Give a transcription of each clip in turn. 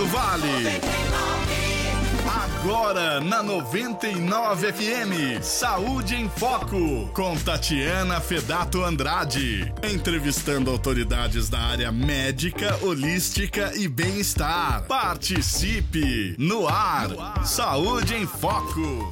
do Vale. Agora na 99 FM, Saúde em Foco, com Tatiana Fedato Andrade. Entrevistando autoridades da área médica, holística e bem-estar. Participe! No ar, Saúde em Foco.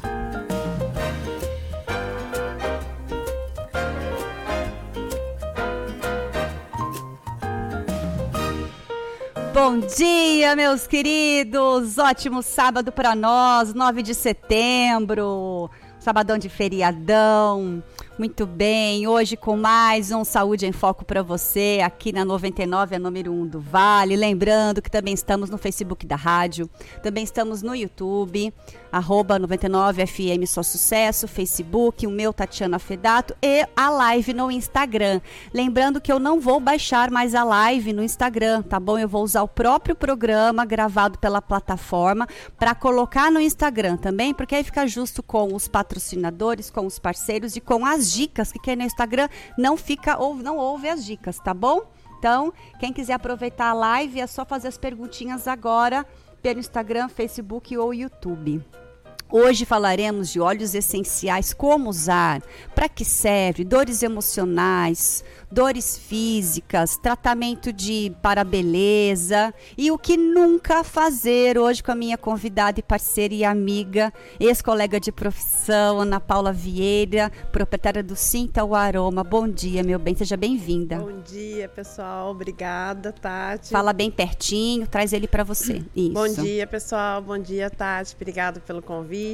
Bom dia, meus queridos! Ótimo sábado para nós, 9 de setembro, sabadão de feriadão. Muito bem, hoje com mais um Saúde em Foco para você, aqui na 99, a número 1 do Vale. Lembrando que também estamos no Facebook da rádio, também estamos no YouTube, @99FM Só Sucesso, Facebook, o meu Tatiana Fedato e a live no Instagram. Lembrando que eu não vou baixar mais a live no Instagram, tá bom? Eu vou usar o próprio programa gravado pela plataforma para colocar no Instagram também, porque aí fica justo com os patrocinadores, com os parceiros e com as dicas, que quem no Instagram não ouve as dicas, tá bom? Então, quem quiser aproveitar a live, é só fazer as perguntinhas agora pelo Instagram, Facebook ou YouTube. Hoje falaremos de óleos essenciais, como usar, para que serve, dores emocionais, dores físicas, tratamento para a beleza e o que nunca fazer hoje com a minha convidada e parceira e amiga, ex-colega de profissão, Ana Paula Vieira, proprietária do Sinta o Aroma. Bom dia, meu bem, seja bem-vinda. Bom dia, pessoal, obrigada, Tati. Fala bem pertinho, traz ele para você. Isso. Bom dia, pessoal, bom dia, Tati, obrigado pelo convite.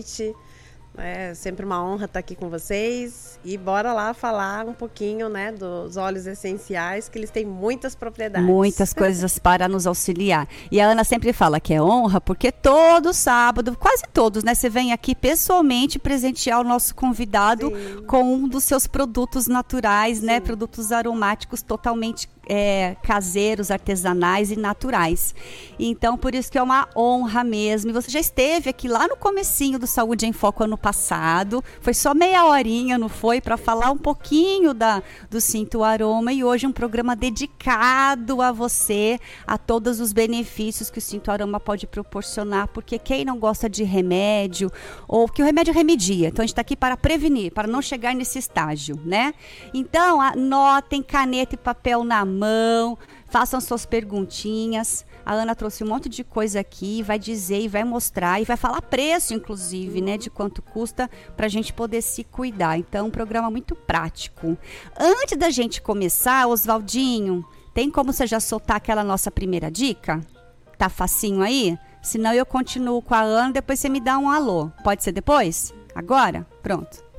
É sempre uma honra estar aqui com vocês e bora lá falar um pouquinho, né, dos óleos essenciais, que eles têm muitas propriedades. Muitas coisas para nos auxiliar. E a Ana sempre fala que é honra, porque todo sábado, quase todos, né, você vem aqui pessoalmente presentear o nosso convidado Sim. com um dos seus produtos naturais, Sim. né, produtos aromáticos totalmente caseiros, artesanais e naturais. Então, por isso que é uma honra mesmo. E você já esteve aqui lá no comecinho do Saúde em Foco ano passado. Foi só meia horinha, não foi? Para falar um pouquinho do Sinta o Aroma. E hoje um programa dedicado a você, a todos os benefícios que o Sinta o Aroma pode proporcionar. Porque quem não gosta de remédio, ou que o remédio remedia. Então, a gente está aqui para prevenir, para não chegar nesse estágio, né? Então, anotem caneta e papel na mão, façam suas perguntinhas. A Ana trouxe um monte de coisa aqui, vai dizer e vai mostrar e vai falar preço, inclusive, né, de quanto custa para a gente poder se cuidar. Então, um programa muito prático. Antes da gente começar, Oswaldinho, tem como você já soltar aquela nossa primeira dica? Tá facinho aí? Senão eu continuo com a Ana, depois você me dá um alô. Pode ser depois? Agora? Pronto.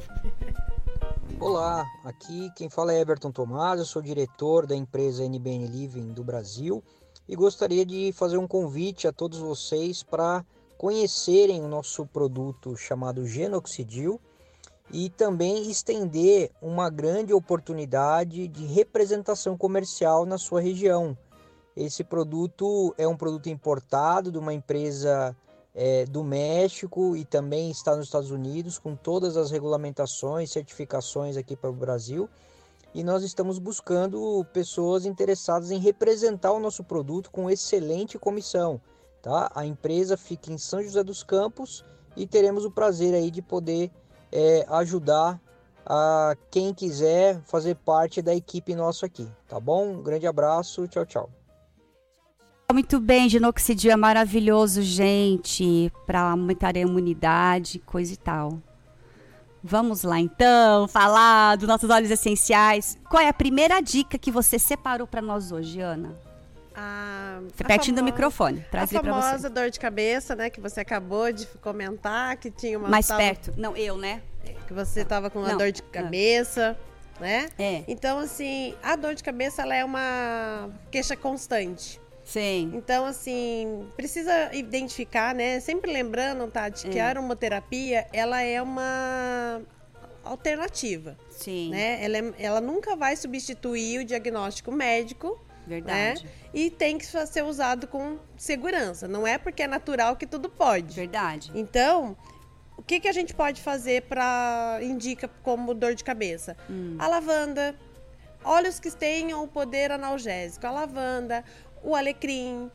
Olá, aqui quem fala é Everton Tomás, eu sou diretor da empresa NBN Living do Brasil e gostaria de fazer um convite a todos vocês para conhecerem o nosso produto chamado Genoxidil e também estender uma grande oportunidade de representação comercial na sua região. Esse produto é um produto importado de uma empresa do México e também está nos Estados Unidos com todas as regulamentações, certificações aqui para o Brasil, e nós estamos buscando pessoas interessadas em representar o nosso produto com excelente comissão, tá? A empresa fica em São José dos Campos e teremos o prazer aí de poder ajudar a quem quiser fazer parte da equipe nossa aqui, tá bom? Um grande abraço, tchau, tchau. Muito bem, Genoxidil é maravilhoso, gente, para aumentar a imunidade, coisa e tal. Vamos lá, então, falar dos nossos óleos essenciais. Qual é a primeira dica que você separou para nós hoje, Ana? Pertinho do microfone. Traz ele para você. A famosa dor de cabeça, né, que você acabou de comentar, que tinha uma... Mais perto. Não, eu, né? Que você estava com uma dor de cabeça, né? É. Então, assim, a dor de cabeça, ela é uma queixa constante. Sim. Então, assim, precisa identificar, né? Sempre lembrando, Tati, que a aromaterapia, ela é uma alternativa. Sim. Né? Ela nunca vai substituir o diagnóstico médico. Verdade. Né? E tem que ser usado com segurança. Não é porque é natural que tudo pode. Verdade. Então, o que a gente pode fazer indica como dor de cabeça? A lavanda, óleos que tenham o poder analgésico. A lavanda, o alecrim,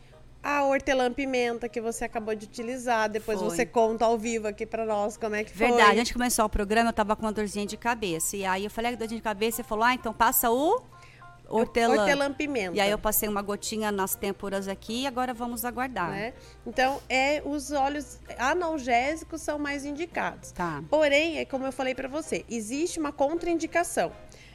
A hortelã-pimenta que você acabou de utilizar, depois Foi. você conta ao vivo aqui pra nós como é que foi. Verdade, antes de começar o programa, eu tava com uma dorzinha de cabeça. E aí eu falei, dorzinha de cabeça, você falou, então passa o hortelã. Hortelã-pimenta. E aí eu passei uma gotinha nas têmporas aqui e agora vamos aguardar. Né? Então, os óleos analgésicos são mais indicados. Tá. Porém, é como eu falei pra você, existe uma contraindicação.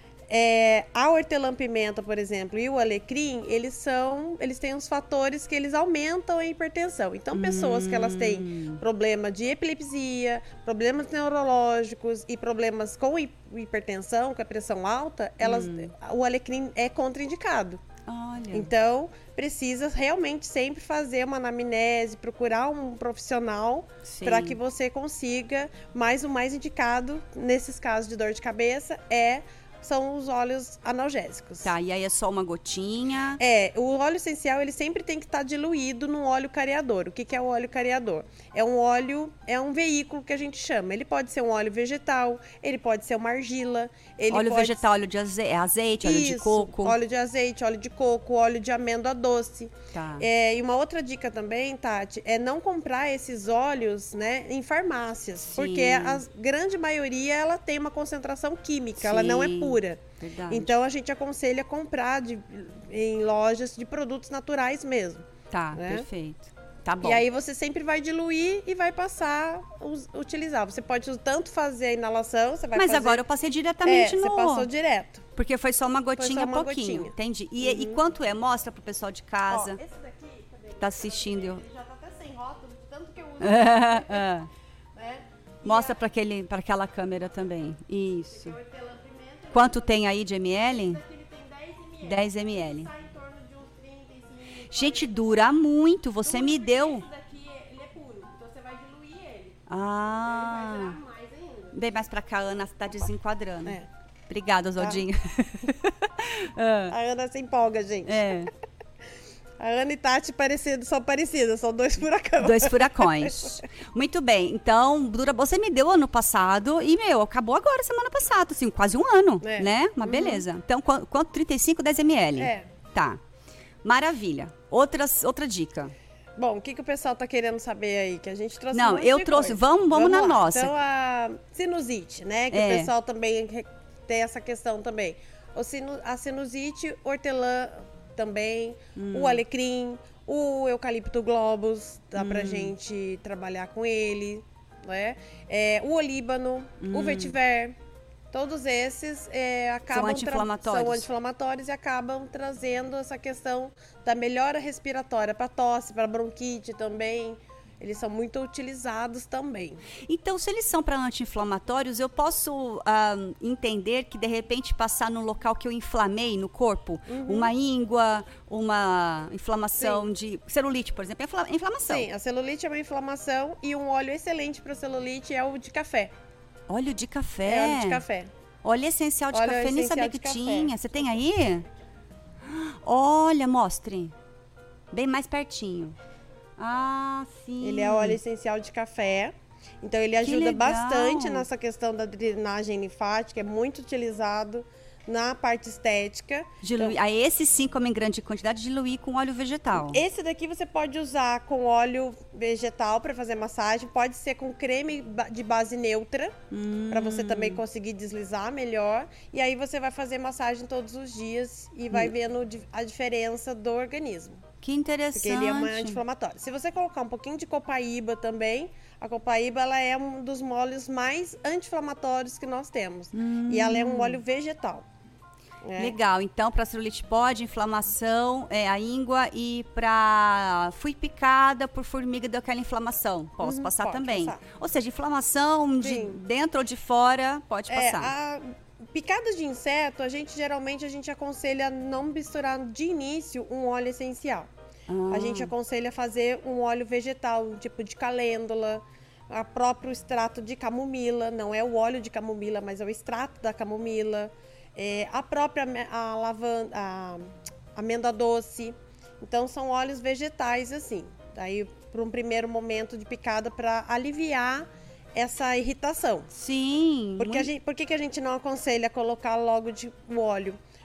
A hortelã-pimenta, por exemplo, e o alecrim, eles têm uns fatores que eles aumentam a hipertensão. Então, pessoas que elas têm problema de epilepsia, problemas neurológicos e problemas com hipertensão, com a pressão alta, o alecrim é contraindicado. Olha. Então, precisa realmente sempre fazer uma anamnese, procurar um profissional para que você consiga, mas o mais indicado nesses casos de dor de cabeça são os óleos analgésicos. Tá, e aí é só uma gotinha? O óleo essencial, ele sempre tem que estar diluído no óleo clareador. O que é o óleo clareador? É um veículo que a gente chama. Ele pode ser um óleo vegetal, ele pode ser uma argila. Óleo vegetal, óleo de azeite, óleo de coco. Óleo de azeite, óleo de coco, óleo de amêndoa doce. Tá. E uma outra dica também, Tati, é não comprar esses óleos, né, em farmácias. Sim. Porque a grande maioria, ela tem uma concentração química, ela não é pura. Verdade. Então, a gente aconselha comprar em lojas de produtos naturais mesmo. Tá, né? perfeito. Tá bom. E aí você sempre vai diluir e vai passar, utilizar. Você pode tanto fazer a inalação, você vai Mas fazer... agora eu passei diretamente no... você passou direto. Porque foi só uma gotinha, uma pouquinho. gotinha. Entendi. E quanto é? Mostra pro pessoal de casa. Ó, esse daqui, cadê? Tá assistindo. Ele já tá até sem rótulo, de tanto que eu uso. Né? Mostra para aquela câmera também. Isso. Hortelã-pimenta. Quanto tem aí de ml? Esse daqui ele tem 10 ml. 10 ml. Sai em torno de uns 35. Gente, dura muito. Você me deu. Esse daqui, ele é puro. Então você vai diluir ele. Ele Ah. vai durar mais ainda. Bem mais pra cá, a Ana tá desenquadrando. É. Obrigada, Zodinha. A Ana se empolga, gente. É. A Ana e Tati são parecidas, são dois furacões. 2 furacões. Muito bem. Então, dura. Você me deu ano passado e, acabou agora, semana passada. Assim, quase um ano, né? Uma beleza. Então, quanto? 35, 10 ml. Tá. Maravilha. Outra dica. Bom, o que o pessoal tá querendo saber aí? Que a gente trouxe Não, um monte eu de trouxe. coisa. Vamos na lá. nossa. Então, a sinusite, né? Que o pessoal também tem essa questão também. A sinusite, hortelã também, o alecrim, o eucalipto globus, dá pra gente trabalhar com ele, né? O olíbano, o vetiver, todos esses acabam... São anti-inflamatórios. São anti-inflamatórios e acabam trazendo essa questão da melhora respiratória para tosse, para bronquite também. Eles são muito utilizados também. Então, se eles são para anti-inflamatórios, eu posso entender que, de repente, passar num local que eu inflamei no corpo, uma íngua, uma inflamação de celulite, por exemplo, é inflamação. Sim, a celulite é uma inflamação e um óleo excelente para celulite é o de café. Óleo de café? É óleo de café. Óleo essencial de Óleo café, nem essencial sabia de que café. tinha. Você tem aí? Olha, mostre. Bem mais pertinho. Ah, sim. Ele é óleo essencial de café. Então, ele ajuda legal. bastante nessa questão da drenagem linfática. É muito utilizado na parte estética. Aí esse sim, como em grande quantidade, diluir com óleo vegetal. Esse daqui você pode usar com óleo vegetal para fazer massagem. Pode ser com creme de base neutra, para você também conseguir deslizar melhor. E aí você vai fazer massagem todos os dias e vai vendo a diferença do organismo. Que interessante. Porque ele é um anti-inflamatório. Se você colocar um pouquinho de copaíba também, a copaíba ela é um dos óleos mais anti-inflamatórios que nós temos. E ela é um óleo vegetal. Legal. Então, para celulite pode, inflamação, a íngua e para fui picada por formiga deu aquela inflamação. Posso passar pode também. passar. Ou seja, inflamação de Sim. dentro ou de fora, pode passar. Picadas de inseto, geralmente a gente aconselha não misturar de início um óleo essencial. A gente aconselha fazer um óleo vegetal, um tipo de calêndula, o próprio extrato de camomila, não é o óleo de camomila, mas é o extrato da camomila, a própria lavanda, a amêndoa doce. Então são óleos vegetais assim. Daí para um primeiro momento de picada para aliviar essa irritação. Sim. Por que a gente não aconselha colocar logo o óleo?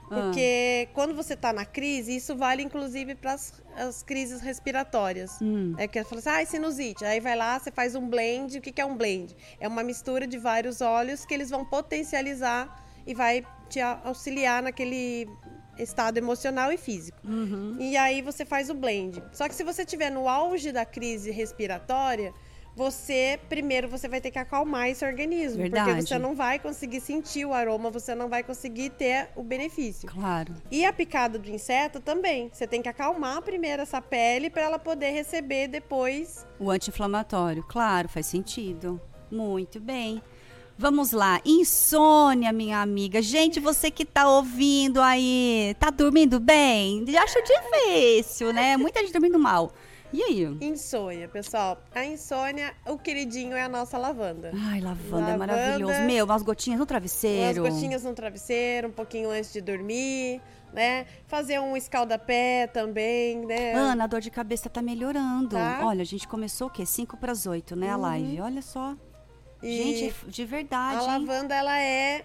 Porque quando você está na crise, isso vale inclusive para as crises respiratórias. É que fala assim, sinusite. Aí vai lá, você faz um blend. O que é um blend? É uma mistura de vários óleos que eles vão potencializar e vai te auxiliar naquele estado emocional e físico. E aí você faz o blend. Só que se você estiver no auge da crise respiratória, primeiro você vai ter que acalmar esse organismo. Verdade. Porque você não vai conseguir sentir o aroma, você não vai conseguir ter o benefício. Claro. E a picada do inseto também. Você tem que acalmar primeiro essa pele para ela poder receber depois o anti-inflamatório. Claro, faz sentido. Muito bem. Vamos lá. Insônia, minha amiga. Gente, você que tá ouvindo aí, tá dormindo bem? Acho difícil, né? Muita gente dormindo mal. E aí? Insônia, pessoal. A insônia, o queridinho é a nossa lavanda. Ai, lavanda é maravilhoso. Meu, umas gotinhas no travesseiro. Umas gotinhas no travesseiro, um pouquinho antes de dormir, né? Fazer um escaldapé também, né? Ana, a dor de cabeça tá melhorando. Tá. Olha, a gente começou o quê? 7:55, né? A live. Olha só. Gente, de verdade. A lavanda, ela é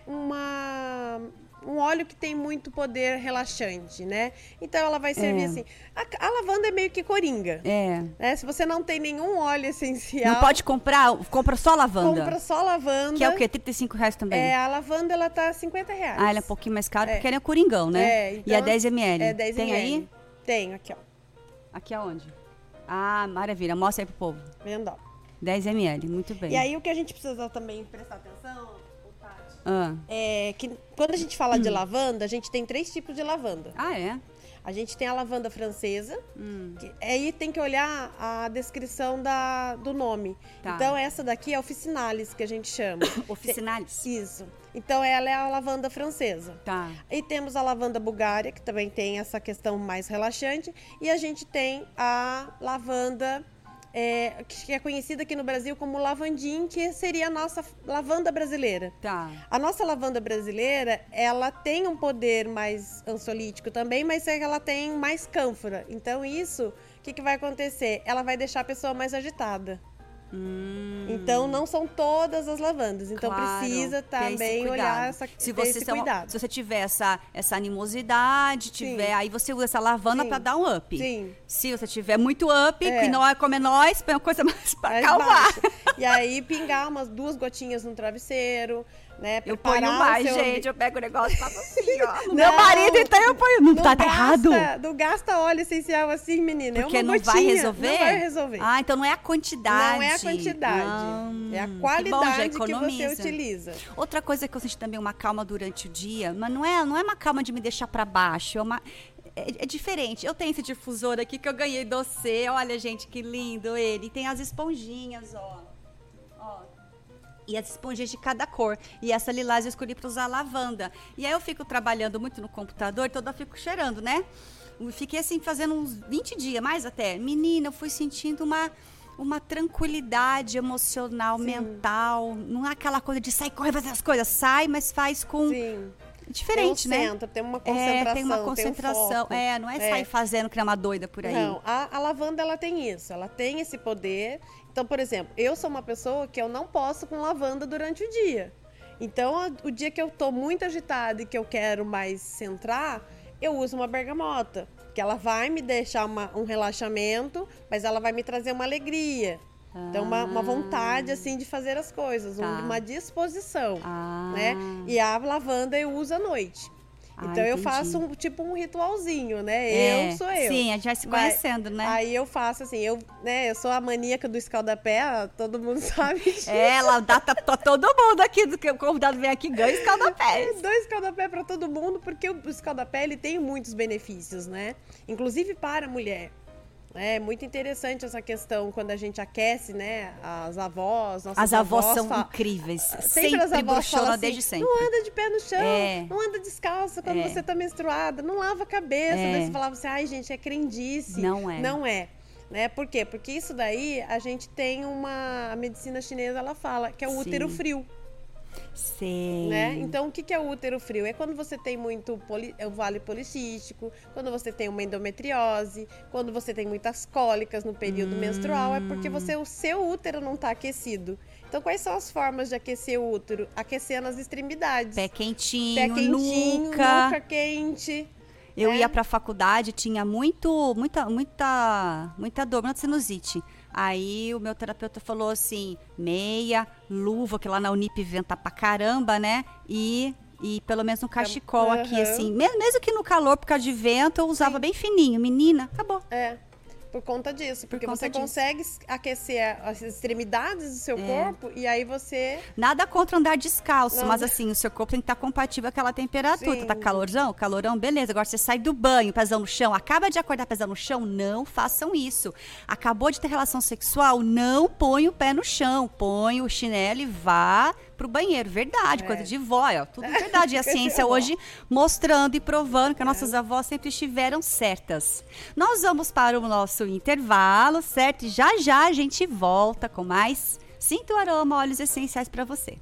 um óleo que tem muito poder relaxante, né? Então ela vai servir assim. A lavanda é meio que coringa. Né? Se você não tem nenhum óleo essencial. Não pode comprar, compra só lavanda. Compra só lavanda. Que é o quê? R$35 também? A lavanda ela tá R$50. Ela é um pouquinho mais cara porque ela é coringão, né? Então, e é 10 ml. É 10 tem ml. aí? Tenho, aqui, ó. Aqui aonde? Ah, maravilha. Mostra aí pro povo. Vendo, ó. 10 ml, muito bem. E aí o que a gente precisa também prestar atenção, Ah. é que quando a gente fala de lavanda, a gente tem 3 tipos de lavanda. Ah, é? A gente tem a lavanda francesa, que aí tem que olhar a descrição do nome. Tá. Então essa daqui é officinalis, que a gente chama. Officinalis? Isso. Então ela é a lavanda francesa. Tá. E temos a lavanda bulgária, que também tem essa questão mais relaxante. E a gente tem a lavanda... que é conhecida aqui no Brasil como lavandim, que seria a nossa lavanda brasileira. Tá. A nossa lavanda brasileira, ela tem um poder mais ansiolítico também, mas ela tem mais cânfora. Então isso, o que vai acontecer? Ela vai deixar a pessoa mais agitada. Então não são todas as lavandas. Então Claro, precisa ter esse também cuidado. olhar se ter esse cuidado. Se você tiver essa animosidade, aí você usa essa lavanda para dar um up. Sim. Se você tiver muito up, que não é como é nós, põe uma coisa mais para acalmar. E aí pingar umas 2 gotinhas no travesseiro, né? Eu ponho mais, gente. Eu pego o negócio e faço assim, ó. Não, meu marido, então eu ponho. Não tá errado? Não gasta óleo essencial assim, menina. Porque é uma não gotinha. vai resolver? Não vai resolver. Ah, então não é a quantidade. Não é a quantidade. É a qualidade que você utiliza. Outra coisa que eu senti também uma calma durante o dia, mas não é uma calma de me deixar pra baixo, é diferente. Eu tenho esse difusor aqui que eu ganhei do C. Olha, gente, que lindo ele. Tem as esponjinhas, ó. E as esponjas de cada cor. E essa lilás eu escolhi para usar lavanda. E aí eu fico trabalhando muito no computador, então eu fico cheirando, né? Eu fiquei assim, fazendo uns 20 dias, mais até. Menina, eu fui sentindo uma tranquilidade emocional, mental. Não é aquela coisa de sair correndo, fazer as coisas. Sai, mas faz com... Sim. Diferente, tem um né? centro, tem uma concentração. Tem uma concentração. Tem não é sair fazendo que é uma doida por aí. Não, a lavanda, ela tem isso. Ela tem esse poder. Então, por exemplo, eu sou uma pessoa que eu não posso com lavanda durante o dia. Então, o dia que eu tô muito agitada e que eu quero mais centrar, eu uso uma bergamota. Que ela vai me deixar um relaxamento, mas ela vai me trazer uma alegria. Então, uma vontade, assim, de fazer as coisas. Uma disposição, né? E a lavanda eu uso à noite. Então, eu faço um ritualzinho, né? Eu sou eu. Sim, a gente vai se conhecendo, né? Aí eu faço assim, eu sou a maníaca do escaldapé, todo mundo sabe disso. Ela dá todo mundo aqui, do que o convidado vem aqui, ganha escaldapé. 2 escaldapé para todo mundo, porque o escaldapé, ele tem muitos benefícios, né? Inclusive para a mulher. É muito interessante essa questão quando a gente aquece, né? As avós, as avós são incríveis. Sempre as avós falam assim, desde sempre. Não anda de pé no chão, não anda descalça quando você tá menstruada, não lava a cabeça. Daí você falava assim, ai gente, é crendice. Não é. Não é. Né? Por quê? Porque isso daí, a gente tem a medicina chinesa, ela fala que é o útero frio. Sei. Né? Então, o que é o útero frio? É quando você tem muito o vale policístico, quando você tem uma endometriose, quando você tem muitas cólicas no período menstrual, é porque o seu útero não está aquecido. Então, quais são as formas de aquecer o útero? Aquecer nas extremidades. Pé quentinho, nuca quente. Eu ia pra faculdade, tinha muita dor, muita sinusite. Aí o meu terapeuta falou assim, meia, luva, que lá na Unip venta pra caramba, né? E pelo menos no cachecol aqui, assim. Mesmo que no calor, por causa de vento, eu usava bem fininho. Menina, acabou. Por conta disso, porque você consegue aquecer as extremidades do seu corpo e aí você... Nada contra andar descalço, mas assim, o seu corpo tem que estar compatível com aquela temperatura. Sim. Tá calorão, beleza. Agora você sai do banho, pezão no chão, acaba de acordar pezão no chão, não façam isso. Acabou de ter relação sexual, não põe o pé no chão, põe o chinelo e vá pro banheiro. Verdade, coisa de vó, ó, tudo verdade. E a ciência hoje mostrando e provando que as nossas avós sempre estiveram certas. Nós vamos para o nosso intervalo, certo? E já a gente volta com mais Sinta o Aroma, óleos essenciais para você.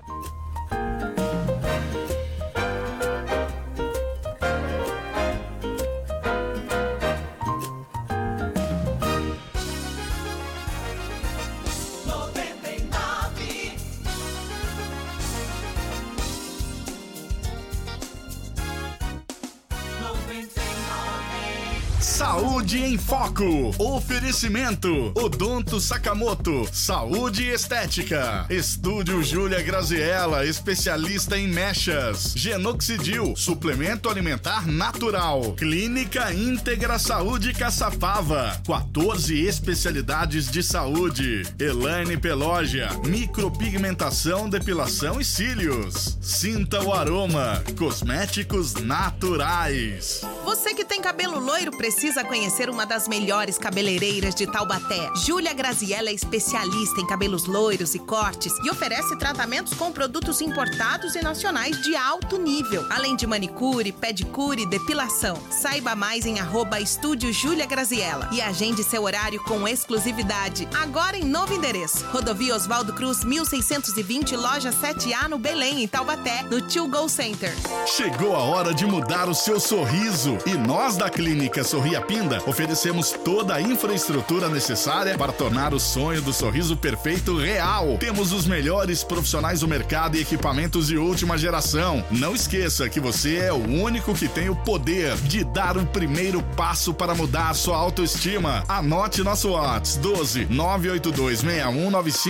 Saúde em Foco. Oferecimento Odonto Sakamoto, saúde e estética. Estúdio Júlia Graziella, especialista em mechas. Genoxidil, suplemento alimentar natural. Clínica Íntegra Saúde Caçapava, 14 especialidades de saúde. Elaine Pelógia, micropigmentação, depilação e cílios. Sinta o aroma, cosméticos naturais. Você que tem cabelo loiro precisa conhecer uma das melhores cabeleireiras de Taubaté. Júlia Graziella é especialista em cabelos loiros e cortes e oferece tratamentos com produtos importados e nacionais de alto nível, além de manicure, pedicure e depilação. Saiba mais em @Estúdio Júlia Graziella e agende seu horário com exclusividade. Agora em novo endereço, Rodovia Oswaldo Cruz, 1620, loja 7A, no Belém, em Taubaté, no Tio Go Center. Chegou a hora de mudar o seu sorriso e nós da Clínica Sorria Pinda oferecemos toda a infraestrutura necessária para tornar o sonho do sorriso perfeito real. Temos os melhores profissionais do mercado e equipamentos de última geração. Não esqueça que você é o único que tem o poder de dar o primeiro passo para mudar a sua autoestima. Anote nosso WhatsApp 12 982 61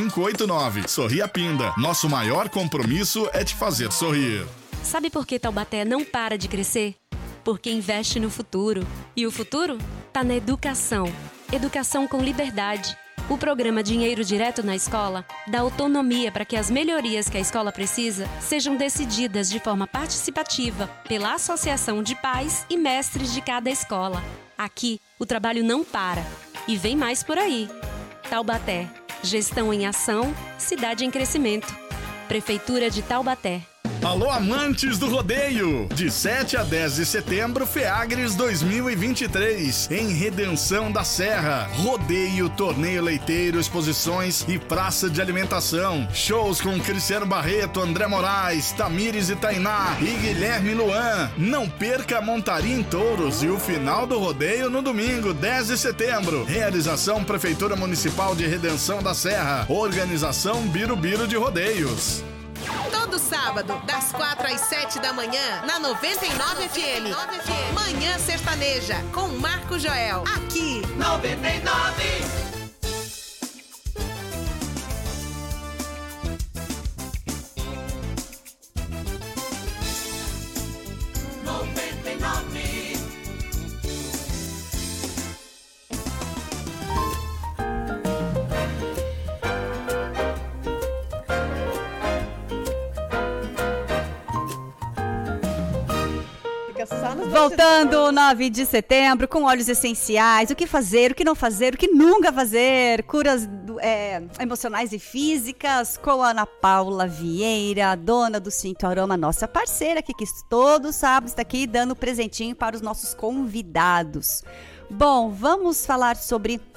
9589. Sorria Pinda. Nosso maior compromisso é te fazer sorrir. Sabe por que Taubaté não para de crescer? Porque investe no futuro. E o futuro está na educação. Educação com liberdade. O programa Dinheiro Direto na Escola dá autonomia para que as melhorias que a escola precisa sejam decididas de forma participativa pela Associação de Pais e Mestres de cada escola. Aqui, o trabalho não para. E vem mais por aí. Taubaté. Gestão em ação, cidade em crescimento. Prefeitura de Taubaté. Alô, amantes do rodeio! De 7 a 10 de setembro, FEAGRES 2023, em Redenção da Serra. Rodeio, torneio leiteiro, exposições e praça de alimentação. Shows com Cristiano Barreto, André Moraes, Tamires e Tainá e Guilherme Luan. Não perca a montaria em touros e o final do rodeio no domingo, 10 de setembro. Realização Prefeitura Municipal de Redenção da Serra. Organização Birubiru de Rodeios. Todo sábado, das 4 às 7 da manhã, na 99 FM. Manhã Sertaneja, com Marco Joel. Aqui, 99. Voltando 9 de setembro com óleos essenciais, o que fazer, o que não fazer, o que nunca fazer, curas emocionais e físicas com a Ana Paula Vieira, dona do Sinta o Aroma, nossa parceira que todo sábado está aqui dando presentinho para os nossos convidados. Bom, vamos falar sobre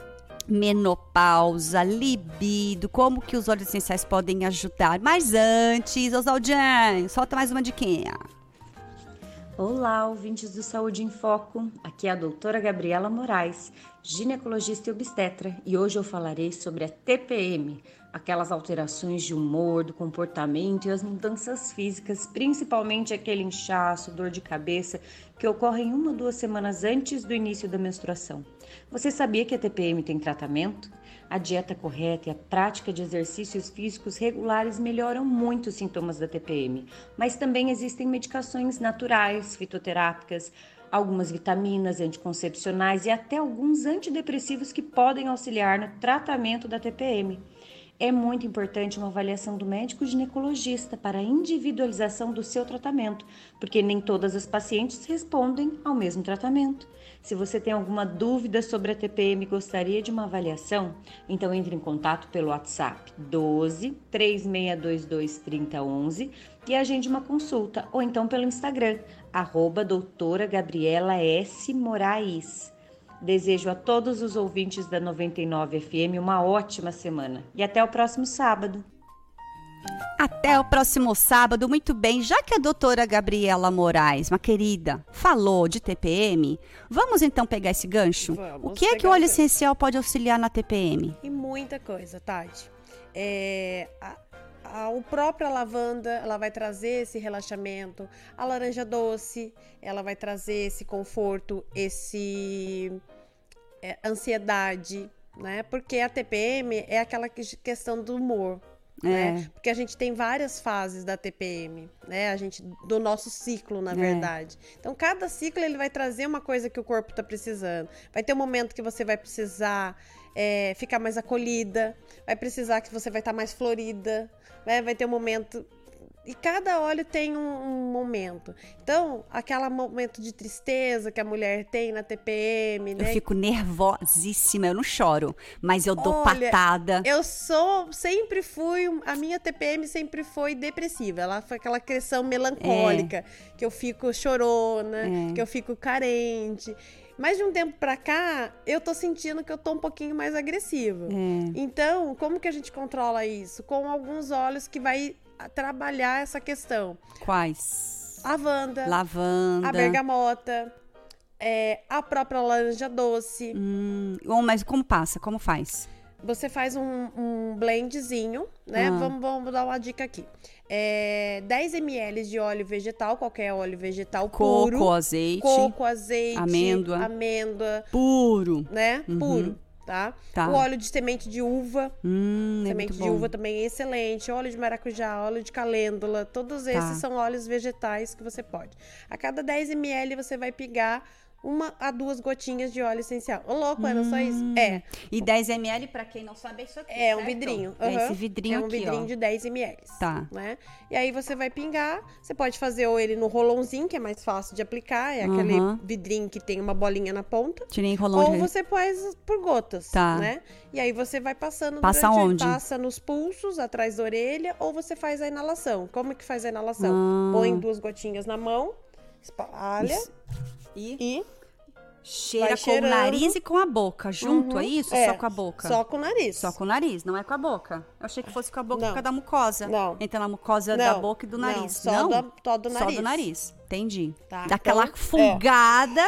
menopausa, libido, como que os óleos essenciais podem ajudar. Mas antes, Oswaldinha, solta mais uma diquinha. Olá, ouvintes do Saúde em Foco. Aqui é a doutora Gabriela Moraes, ginecologista e obstetra, e hoje eu falarei sobre a TPM, aquelas alterações de humor, do comportamento e as mudanças físicas, principalmente aquele inchaço, dor de cabeça, que ocorrem 1 ou 2 semanas antes do início da menstruação. Você sabia que a TPM tem tratamento? A dieta correta e a prática de exercícios físicos regulares melhoram muito os sintomas da TPM, mas também existem medicações naturais, fitoterápicas, algumas vitaminas, anticoncepcionais e até alguns antidepressivos que podem auxiliar no tratamento da TPM. É muito importante uma avaliação do médico ginecologista para a individualização do seu tratamento, porque nem todas as pacientes respondem ao mesmo tratamento. Se você tem alguma dúvida sobre a TPM e gostaria de uma avaliação, então entre em contato pelo WhatsApp 12 3622 3011 e agende uma consulta, ou então pelo Instagram, @doutora Gabriela S. Moraes. Desejo a todos os ouvintes da 99 FM uma ótima semana e até o próximo sábado. Até o próximo sábado, muito bem. Já que a doutora Gabriela Moraes, uma querida, falou de TPM, vamos então pegar esse gancho? Vamos O que é que o óleo essencial pode auxiliar na TPM? E muita coisa, Tati. A própria lavanda, ela vai trazer esse relaxamento. A laranja doce, ela vai trazer esse conforto, ansiedade, né? Porque a TPM é aquela questão do humor, né? Porque a gente tem várias fases da TPM, né? Do nosso ciclo, na verdade. Então, cada ciclo ele vai trazer uma coisa que o corpo está precisando. Vai ter um momento que você vai precisar ficar mais acolhida, vai precisar que você vai estar mais florida, né? Vai ter um momento... E cada óleo tem um momento. Então, aquele momento de tristeza que a mulher tem na TPM, né? Eu fico nervosíssima, eu não choro, mas eu dou patada. A minha TPM sempre foi depressiva. Ela foi aquela questão melancólica, que eu fico chorona, que eu fico carente. Mas de um tempo pra cá, eu tô sentindo que eu tô um pouquinho mais agressiva. Então, como que a gente controla isso? Com alguns óleos que vai trabalhar essa questão. Quais? Lavanda, a bergamota, a própria laranja doce. Mas como passa? Como faz? Você faz um blendzinho, né? Vamos dar uma dica aqui. 10 ml de óleo vegetal, qualquer óleo vegetal puro. Coco, azeite, amêndoa. Puro. Né? Puro. Tá? O óleo de semente de uva. Semente de uva também é excelente. Óleo de maracujá, óleo de calêndula. Todos esses são óleos vegetais que você pode. A cada 10 ml você vai pegar 1 a 2 gotinhas de óleo essencial. Ô, louco, era só isso? E 10 ml, pra quem não sabe, é isso aqui, certo? Um vidrinho. Esse vidrinho aqui, É um vidrinho de 10 ml. Tá. Né? E aí você vai pingar. Você pode fazer ou ele no rolãozinho, que é mais fácil de aplicar. É aquele vidrinho que tem uma bolinha na ponta. Tirei rolão. Ou você faz por gotas, né? E aí você vai passando. Passa onde? Passa nos pulsos, atrás da orelha. Ou você faz a inalação. Como que faz a inalação? Põe 2 gotinhas na mão, espalha e cheira com o nariz e com a boca. Junto, é isso? Só com a boca? Só com o nariz. Só com o nariz, não é com a boca. Eu achei que fosse com a boca por causa da mucosa. Não. Entra na mucosa da boca e do nariz. Só do nariz. Só do nariz. Entendi. Tá. Dá aquela fungada.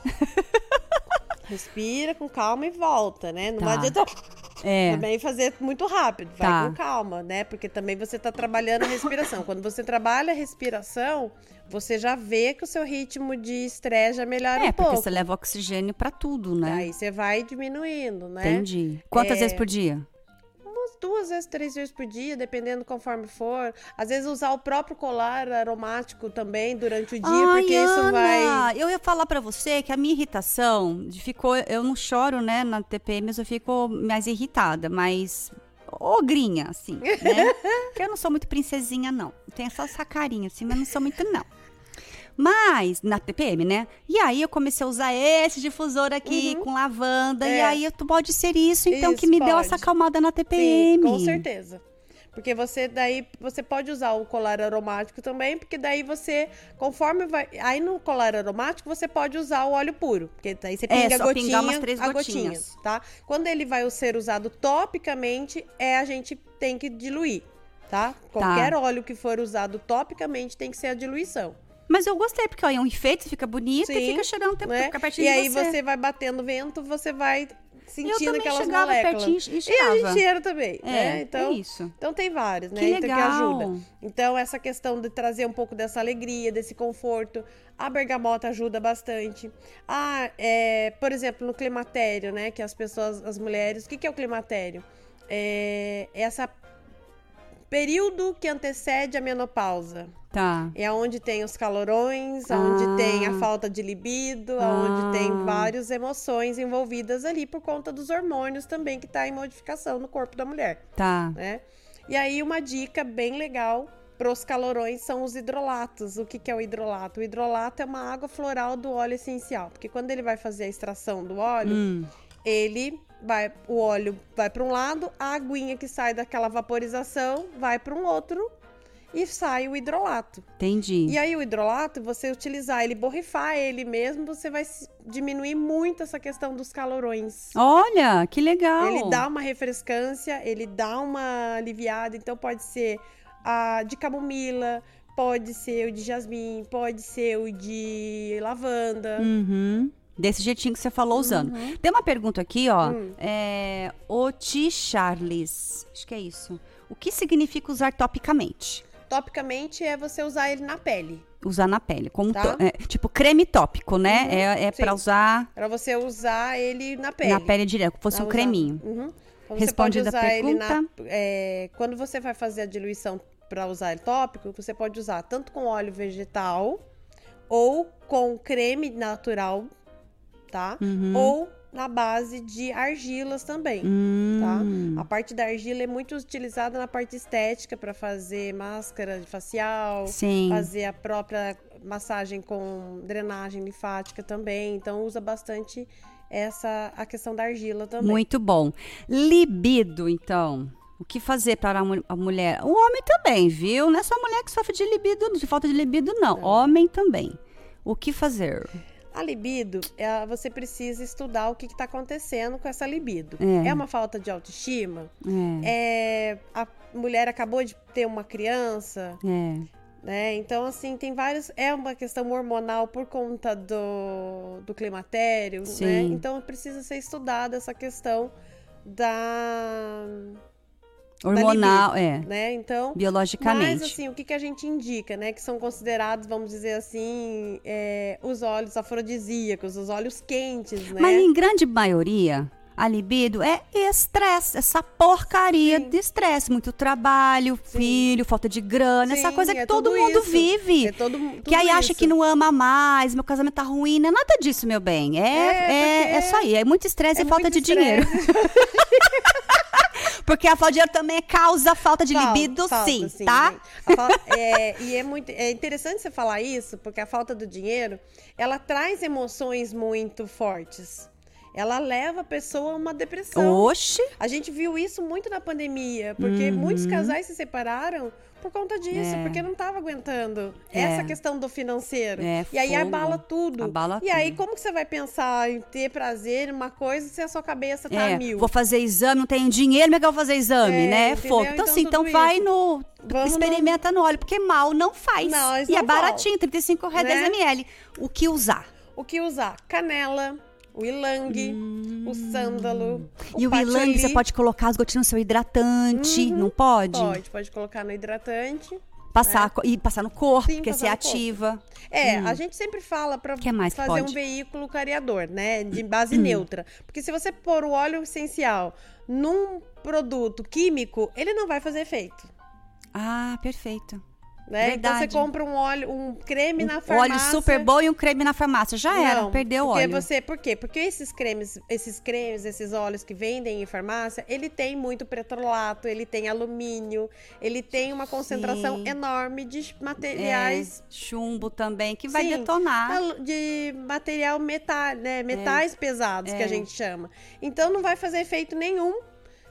Respira com calma e volta, né? Não adianta também fazer muito rápido. Vai com calma, né? Porque também você tá trabalhando a respiração. Quando você trabalha a respiração, você já vê que o seu ritmo de estresse já melhora um pouco. Porque você leva oxigênio pra tudo, né? Aí você vai diminuindo, né? Entendi. Quantas vezes por dia? Umas 2 vezes, 3 vezes por dia, dependendo conforme for. Às vezes usar o próprio colar aromático também durante o dia, porque isso vai... Eu ia falar pra você que a minha irritação eu não choro, né, na TPM, mas eu fico mais irritada, mas ogrinha, assim, né? Porque eu não sou muito princesinha, não. Tenho só essa carinha, assim, mas não sou muito, não. Mas, na TPM, né? E aí eu comecei a usar esse difusor aqui com lavanda. E aí pode ser isso, então, que me deu essa acalmada na TPM. Sim, com certeza. Porque você pode usar o colar aromático também, porque daí você, conforme vai... Aí no colar aromático você pode usar o óleo puro, porque daí você pinga só pingar umas 3 gotinhas. tá? Quando ele vai ser usado topicamente, a gente tem que diluir, tá? Qualquer óleo que for usado topicamente tem que ser a diluição. Mas eu gostei, porque ó, é um enfeite, fica bonito e fica cheirando o tempo, né? fica pertinho de você. E aí você vai batendo vento, você vai sentindo aquelas chegava moléculas. Pertinho e a gente cheira também, né? Então, é isso. Então tem vários, né? Que legal. Então que ajuda. Então essa questão de trazer um pouco dessa alegria, desse conforto, a bergamota ajuda bastante. Por exemplo, no climatério, né? Que as mulheres, o que é o climatério? Essa período que antecede a menopausa. Tá. É onde tem os calorões, onde tem a falta de libido, onde tem várias emoções envolvidas ali por conta dos hormônios também que tá em modificação no corpo da mulher. Tá. Né? E aí uma dica bem legal para os calorões são os hidrolatos. O que é o hidrolato? O hidrolato é uma água floral do óleo essencial, porque quando ele vai fazer a extração do óleo, o óleo vai para um lado, a aguinha que sai daquela vaporização vai para um outro e sai o hidrolato. Entendi. E aí o hidrolato, você utilizar ele, borrifar ele mesmo, você vai diminuir muito essa questão dos calorões. Olha, que legal. Ele dá uma refrescância, ele dá uma aliviada, então pode ser a de camomila, pode ser o de jasmim, pode ser o de lavanda. Desse jeitinho que você falou usando. Tem uma pergunta aqui, ó. Oti Charles. Acho que é isso. O que significa usar topicamente? Topicamente é você usar ele na pele. Usar na pele. Como tipo creme tópico, né? É pra usar... Pra você usar ele na pele. Na pele direto, como fosse um creminho. Respondida a pergunta. Quando você vai fazer a diluição para usar ele tópico, você pode usar tanto com óleo vegetal ou com creme natural, tá? Ou na base de argilas também, tá? A parte da argila é muito utilizada na parte estética para fazer máscara facial, fazer a própria massagem com drenagem linfática também. Então usa bastante a questão da argila também. Muito bom. Libido, então. O que fazer para a mulher? O homem também, viu? Não é só a mulher que sofre de libido, de falta de libido, não. Homem também. O que fazer? A libido, você precisa estudar o que está acontecendo com essa libido. É uma falta de autoestima? A mulher acabou de ter uma criança? Né? Então, assim, tem vários... É uma questão hormonal por conta do climatério, né? Então, precisa ser estudada essa questão hormonal, libido, né? Então, biologicamente. Mas, assim, o que a gente indica, né? Que são considerados, vamos dizer assim, os óleos afrodisíacos, os óleos quentes, né? Mas, em grande maioria, a libido é estresse, essa porcaria de estresse. Muito trabalho, filho, falta de grana, essa coisa que todo mundo vive. Que aí acha que não ama mais, meu casamento tá ruim, não é nada disso, meu bem. É isso aí, é muito estresse e falta de dinheiro. Porque a falta de dinheiro também causa falta de libido, sim, tá? E é interessante você falar isso, porque a falta do dinheiro, ela traz emoções muito fortes. Ela leva a pessoa a uma depressão. Oxi! A gente viu isso muito na pandemia, porque muitos casais se separaram por conta disso, porque não estava aguentando essa questão do financeiro. E aí abala tudo. E aí, como que você vai pensar em ter prazer em uma coisa se a sua cabeça tá a mil? Vou fazer exame, não tenho dinheiro, como é que eu vou fazer exame, né? Fogo. Então, assim, vai no... experimenta no óleo, porque mal não faz. E é baratinho, R$35, 10 ml. O que usar? Canela, o ylang, o sândalo, e o ylang você pode colocar as gotinhas no seu hidratante, não pode? Pode colocar no hidratante. E passar no corpo, porque se ativa. A gente sempre fala para fazer um veículo clareador, né? De base neutra. Porque se você pôr o óleo essencial num produto químico, ele não vai fazer efeito. Ah, perfeito. Né? Então você compra um creme na farmácia. Um óleo super bom e um creme na farmácia. Perdeu o óleo. Por quê? Porque esses óleos que vendem em farmácia, ele tem muito petrolato, ele tem alumínio, ele tem uma concentração enorme de materiais. Chumbo também, que vai detonar. De material metais pesados, que a gente chama. Então não vai fazer efeito nenhum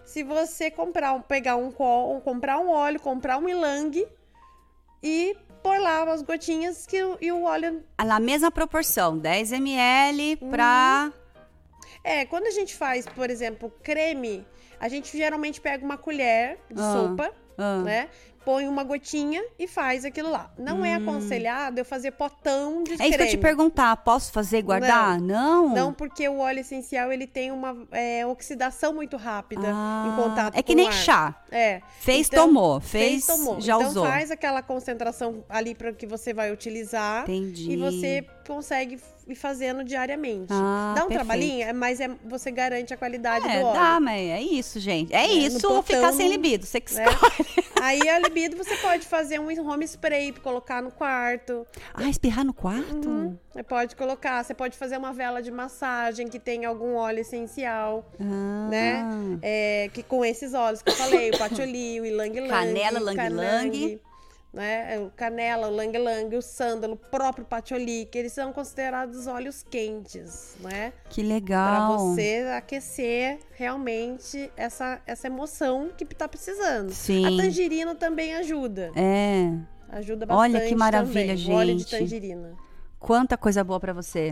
se você comprar um óleo, comprar um ylang e pôr lá umas gotinhas e o óleo... Na mesma proporção, 10 ml pra... Quando a gente faz, por exemplo, creme, a gente geralmente pega uma colher de sopa, né? Põe uma gotinha e faz aquilo lá. Não é aconselhado eu fazer potão de creme. É isso que eu te perguntar, posso fazer e guardar? Não. Não, porque o óleo essencial, ele tem uma oxidação muito rápida em contato com o ar. É que nem chá. Fez, tomou. Já então, usou. Faz aquela concentração ali para que você vai utilizar. Entendi. E você consegue ir fazendo diariamente. Dá um trabalhinho, mas você garante a qualidade do óleo. Dá, mas é isso, gente. É isso ou ficar sem libido, você que escolhe. Aí a libido você pode fazer um home spray pra colocar no quarto. Espirrar no quarto? Você pode colocar, você pode fazer uma vela de massagem que tem algum óleo essencial, né? Que com esses óleos que eu falei, o patchouli, o ylang-ylang, canela, lang-lang, né? O canela, o lang-lang, o sândalo, o próprio patchouli, que eles são considerados óleos quentes, né? Que legal. Pra você aquecer realmente essa emoção que tá precisando. Sim. A tangerina também ajuda. Ajuda bastante. Olha que maravilha, também. gente. O óleo de tangerina. Quanta coisa boa pra você.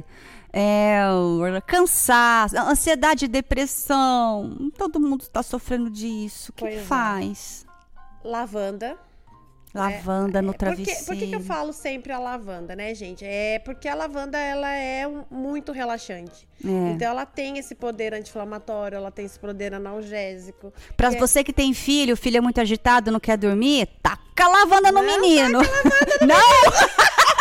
Cansaço, ansiedade e depressão. Todo mundo tá sofrendo disso. O que faz? Lavanda. Lavanda no travesseiro. Por que eu falo sempre a lavanda, né, gente? É porque a lavanda, ela é muito relaxante. Então, ela tem esse poder anti-inflamatório, ela tem esse poder analgésico. Pra você que tem filho, o filho é muito agitado, não quer dormir, taca a lavanda no menino. Não!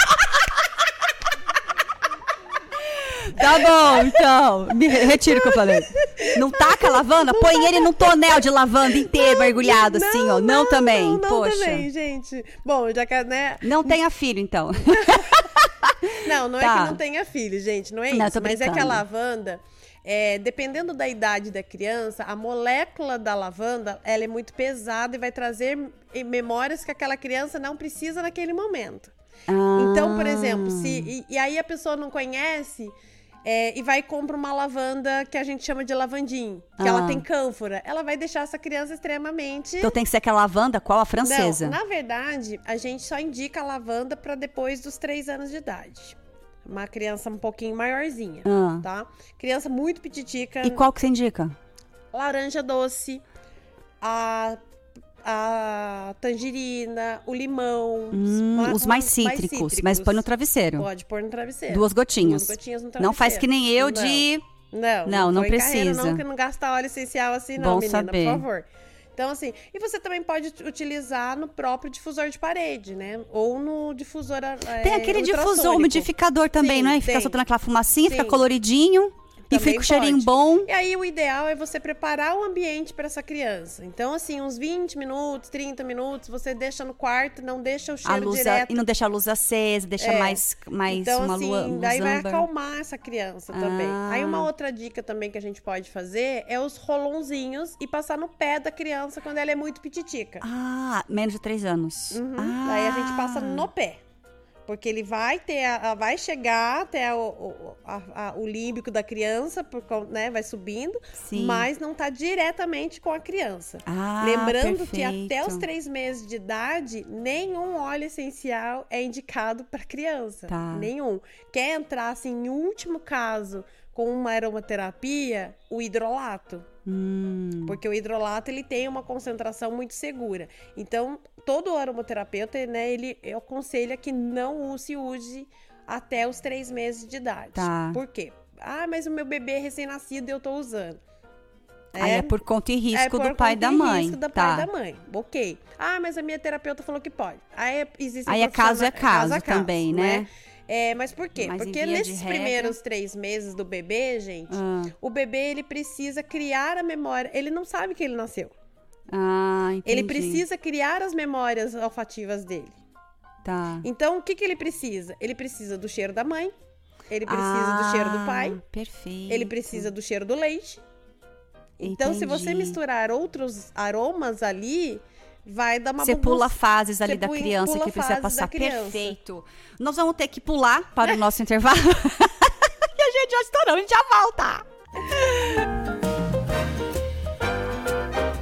Tá bom, então. Me retiro o que eu falei. Não taca a lavanda? Põe ele num tonel de lavanda inteiro, mergulhado, assim, ó. Não também. Não Poxa. Também, gente. Bom, já que, né? Não tenha filho, então. Não é que não tenha filho, gente. Não é isso. Não, mas é que a lavanda, dependendo da idade da criança, a molécula da lavanda, ela é muito pesada e vai trazer memórias que aquela criança não precisa naquele momento. Então, por exemplo, e aí a pessoa não conhece... e vai e compra uma lavanda que a gente chama de lavandim, que ela tem cânfora. Ela vai deixar essa criança extremamente... Então tem que ser aquela lavanda, qual a francesa? Não, na verdade, a gente só indica a lavanda para depois dos 3 anos de idade. Uma criança um pouquinho maiorzinha, tá? Criança muito pititica. E qual que você indica? Laranja doce, a tangerina, o limão. Os mais cítricos, mas põe no travesseiro. Pode pôr no travesseiro. 2 gotinhas. 2 gotinhas no travesseiro. Não faz que nem eu de... Não precisa. Não, que não gasta óleo essencial assim, não, Bom menina, saber. por favor. Então, assim, e você também pode utilizar no próprio difusor de parede, né? Ou no difusor Tem aquele difusor umidificador também, não é? Fica soltando aquela fumacinha, fica coloridinho. E fica o cheirinho bom. E aí, o ideal é você preparar o ambiente para essa criança. Então, assim, uns 20 minutos, 30 minutos, você deixa no quarto, não deixa o cheiro direto. E não deixa a luz acesa, deixa mais então, uma assim, luz daí vai âmbar. acalmar essa criança também. Aí, uma outra dica também que a gente pode fazer é os rolãozinhos e passar no pé da criança quando ela é muito pititica. Menos de 3 anos. Daí a gente passa no pé. Porque ele vai chegar até o límbico da criança, né, vai subindo, mas não está diretamente com a criança. Lembrando que até os 3 meses de idade, nenhum óleo essencial é indicado para criança. Nenhum. Quer entrar, assim, em último caso, com uma aromaterapia, o hidrolato. Porque o hidrolato, ele tem uma concentração muito segura. Então, todo aromaterapeuta, né, ele aconselha que não se use até os 3 meses de idade. Por quê? Mas o meu bebê é recém-nascido e eu tô usando. Aí é por conta e risco do pai e da mãe. Risco do pai e da mãe. Ok. Mas a minha terapeuta falou que pode. Aí é caso também, né? Mas por quê? Porque nesses primeiros 3 meses do bebê, gente, o bebê, ele precisa criar a memória. Ele não sabe que ele nasceu. Entendi. Ele precisa criar as memórias olfativas dele. Então, o que ele precisa? Ele precisa do cheiro da mãe. Ele precisa do cheiro do pai. Perfeito. Ele precisa do cheiro do leite. Então, se você misturar outros aromas ali... vai dar uma Você pula fases ali da criança que precisa passar. Perfeito. Nós vamos ter que pular para o nosso intervalo. E a gente já estourou, a gente já volta.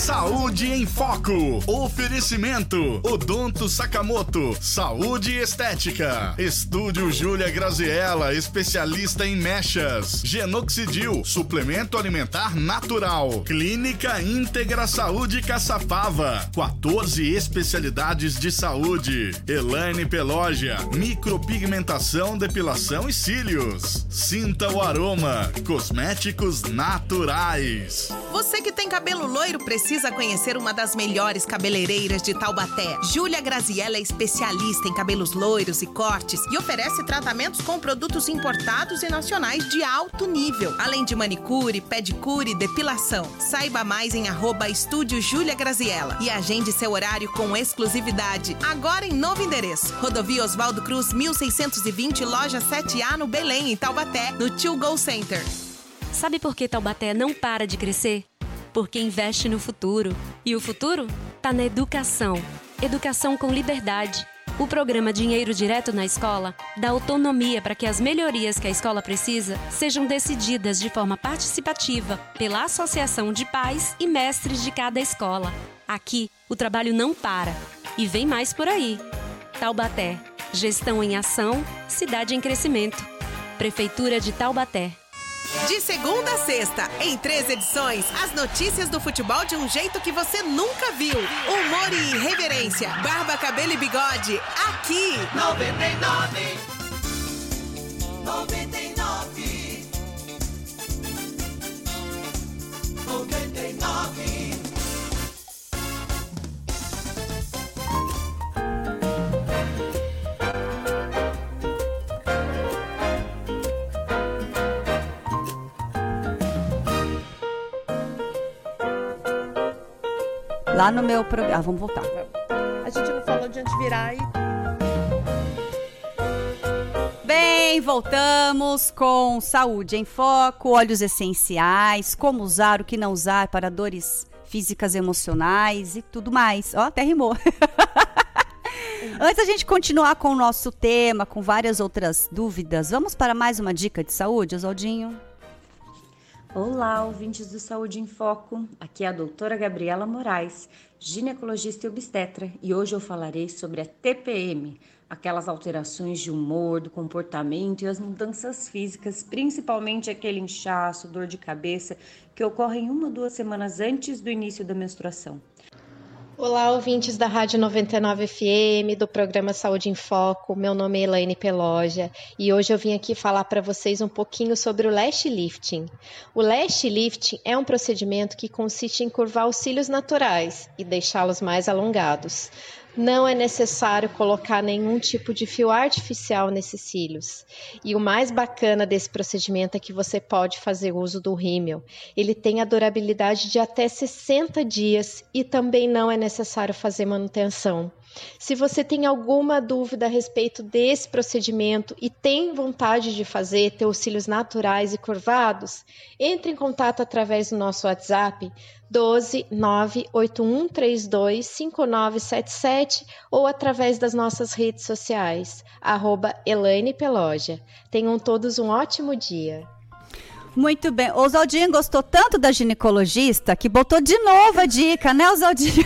Saúde em Foco. Oferecimento Odonto Sakamoto, saúde e estética. Estúdio Júlia Graziella, especialista em mechas. Genoxidil, suplemento alimentar natural. Clínica Íntegra Saúde Caçapava, 14 especialidades de saúde. Elaine Pelógia, micropigmentação, depilação e cílios. Sinta o aroma, cosméticos naturais. Você que tem cabelo loiro precisa conhecer uma das melhores cabeleireiras de Taubaté. Júlia Graziella é especialista em cabelos loiros e cortes e oferece tratamentos com produtos importados e nacionais de alto nível, além de manicure, pedicure e depilação. Saiba mais em @Estúdio Júlia Graziella e agende seu horário com exclusividade. Agora em novo endereço, Rodovia Oswaldo Cruz, 1620, loja 7A, no Belém, em Taubaté, no Tio Go Center. Sabe por que Taubaté não para de crescer? Porque investe no futuro. E o futuro tá na educação. Educação com liberdade. O programa Dinheiro Direto na Escola dá autonomia para que as melhorias que a escola precisa sejam decididas de forma participativa pela Associação de Pais e Mestres de cada escola. Aqui, o trabalho não para. E vem mais por aí. Taubaté. Gestão em ação, cidade em crescimento. Prefeitura de Taubaté. De segunda a sexta, em 3 edições, as notícias do futebol de um jeito que você nunca viu. Humor e irreverência, barba, cabelo e bigode, aqui. 99. Lá no meu programa. Vamos voltar. A gente não falou de antivirais. Bem, voltamos com Saúde em Foco, óleos essenciais, como usar, o que não usar para dores físicas, emocionais e tudo mais. Ó, até rimou. Antes da gente continuar com o nosso tema, com várias outras dúvidas, vamos para mais uma dica de saúde, Oswaldinho? Olá, ouvintes do Saúde em Foco. Aqui é a doutora Gabriela Moraes, ginecologista e obstetra, e hoje eu falarei sobre a TPM, aquelas alterações de humor, do comportamento e as mudanças físicas, principalmente aquele inchaço, dor de cabeça, que ocorrem 1 ou 2 semanas antes do início da menstruação. Olá, ouvintes da Rádio 99 FM, do programa Saúde em Foco. Meu nome é Elaine Pelógia e hoje eu vim aqui falar para vocês um pouquinho sobre o lash lifting. O lash lifting é um procedimento que consiste em curvar os cílios naturais e deixá-los mais alongados. Não é necessário colocar nenhum tipo de fio artificial nesses cílios. E o mais bacana desse procedimento é que você pode fazer uso do rímel. Ele tem a durabilidade de até 60 dias e também não é necessário fazer manutenção. Se você tem alguma dúvida a respeito desse procedimento e tem vontade de fazer, ter os cílios naturais e curvados, entre em contato através do nosso WhatsApp 12 98132 5977 ou através das nossas redes sociais, @Elaine Pelógia. Tenham todos um ótimo dia. Muito bem. O Oswaldinho gostou tanto da ginecologista que botou de novo a dica, né, Oswaldinho?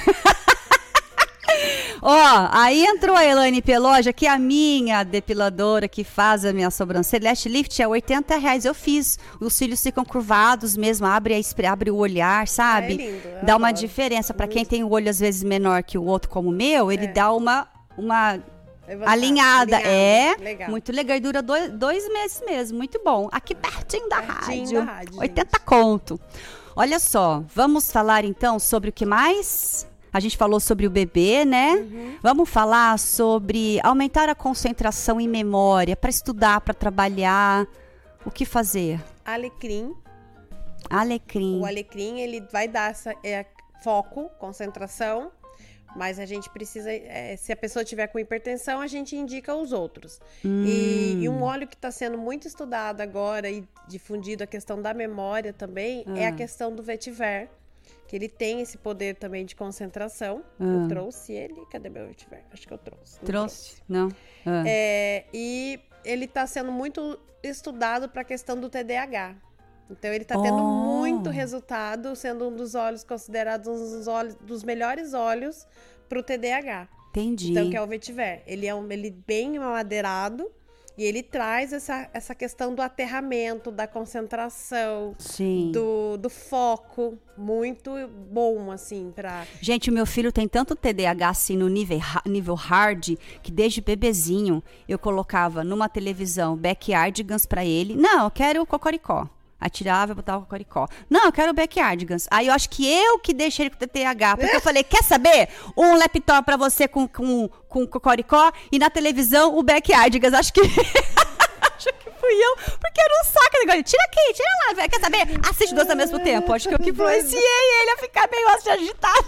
Ó, aí entrou a Elaine Pelógia, que é a minha depiladora que faz a minha sobrancelha. Lash lift é R$80. Eu fiz. Os cílios ficam curvados mesmo, abre o olhar, sabe? É lindo, dá uma diferença. Para quem tem o olho às vezes menor que o outro, como o meu, ele dá uma alinhada. É, legal. muito legal. E dura 2 meses mesmo, muito bom. Aqui pertinho da rádio. 80 conto. Olha só, vamos falar então sobre o que mais? A gente falou sobre o bebê, né? Uhum. Vamos falar sobre aumentar a concentração e memória para estudar, para trabalhar. O que fazer? Alecrim. Alecrim. O alecrim, ele vai dar foco, concentração, mas a gente precisa, se a pessoa tiver com hipertensão, a gente indica os outros. E um óleo que está sendo muito estudado agora e difundido a questão da memória também é a questão do vetiver. Que ele tem esse poder também de concentração. Eu trouxe ele. Cadê meu vetiver? Acho que eu trouxe. Trouxe? Não. E ele está sendo muito estudado para a questão do TDAH. Então ele tá tendo muito resultado, sendo um dos óleos considerados dos melhores óleos pro TDAH. Entendi. Então, que é o vetiver. Ele é ele bem amadeirado e ele traz essa questão do aterramento, da concentração, Sim. do foco, muito bom, assim, pra... Gente, o meu filho tem tanto TDAH, assim, no nível hard, que desde bebezinho eu colocava numa televisão backyardigans pra ele. Não, eu quero o Cocoricó. Aí tirava e botava o Cocoricó. Não, eu quero o backyardigans. Aí eu acho que eu que deixei ele com TDAH. Porque eu falei, quer saber? Um laptop pra você com Cocoricó e na televisão o backyardigans. Acho que... acho que fui eu. Porque eu não saco negócio. Tira aqui, tira lá. Quer saber? Assiste 2 ao mesmo tempo. Acho que eu que influenciei ele a ficar meio assim agitado.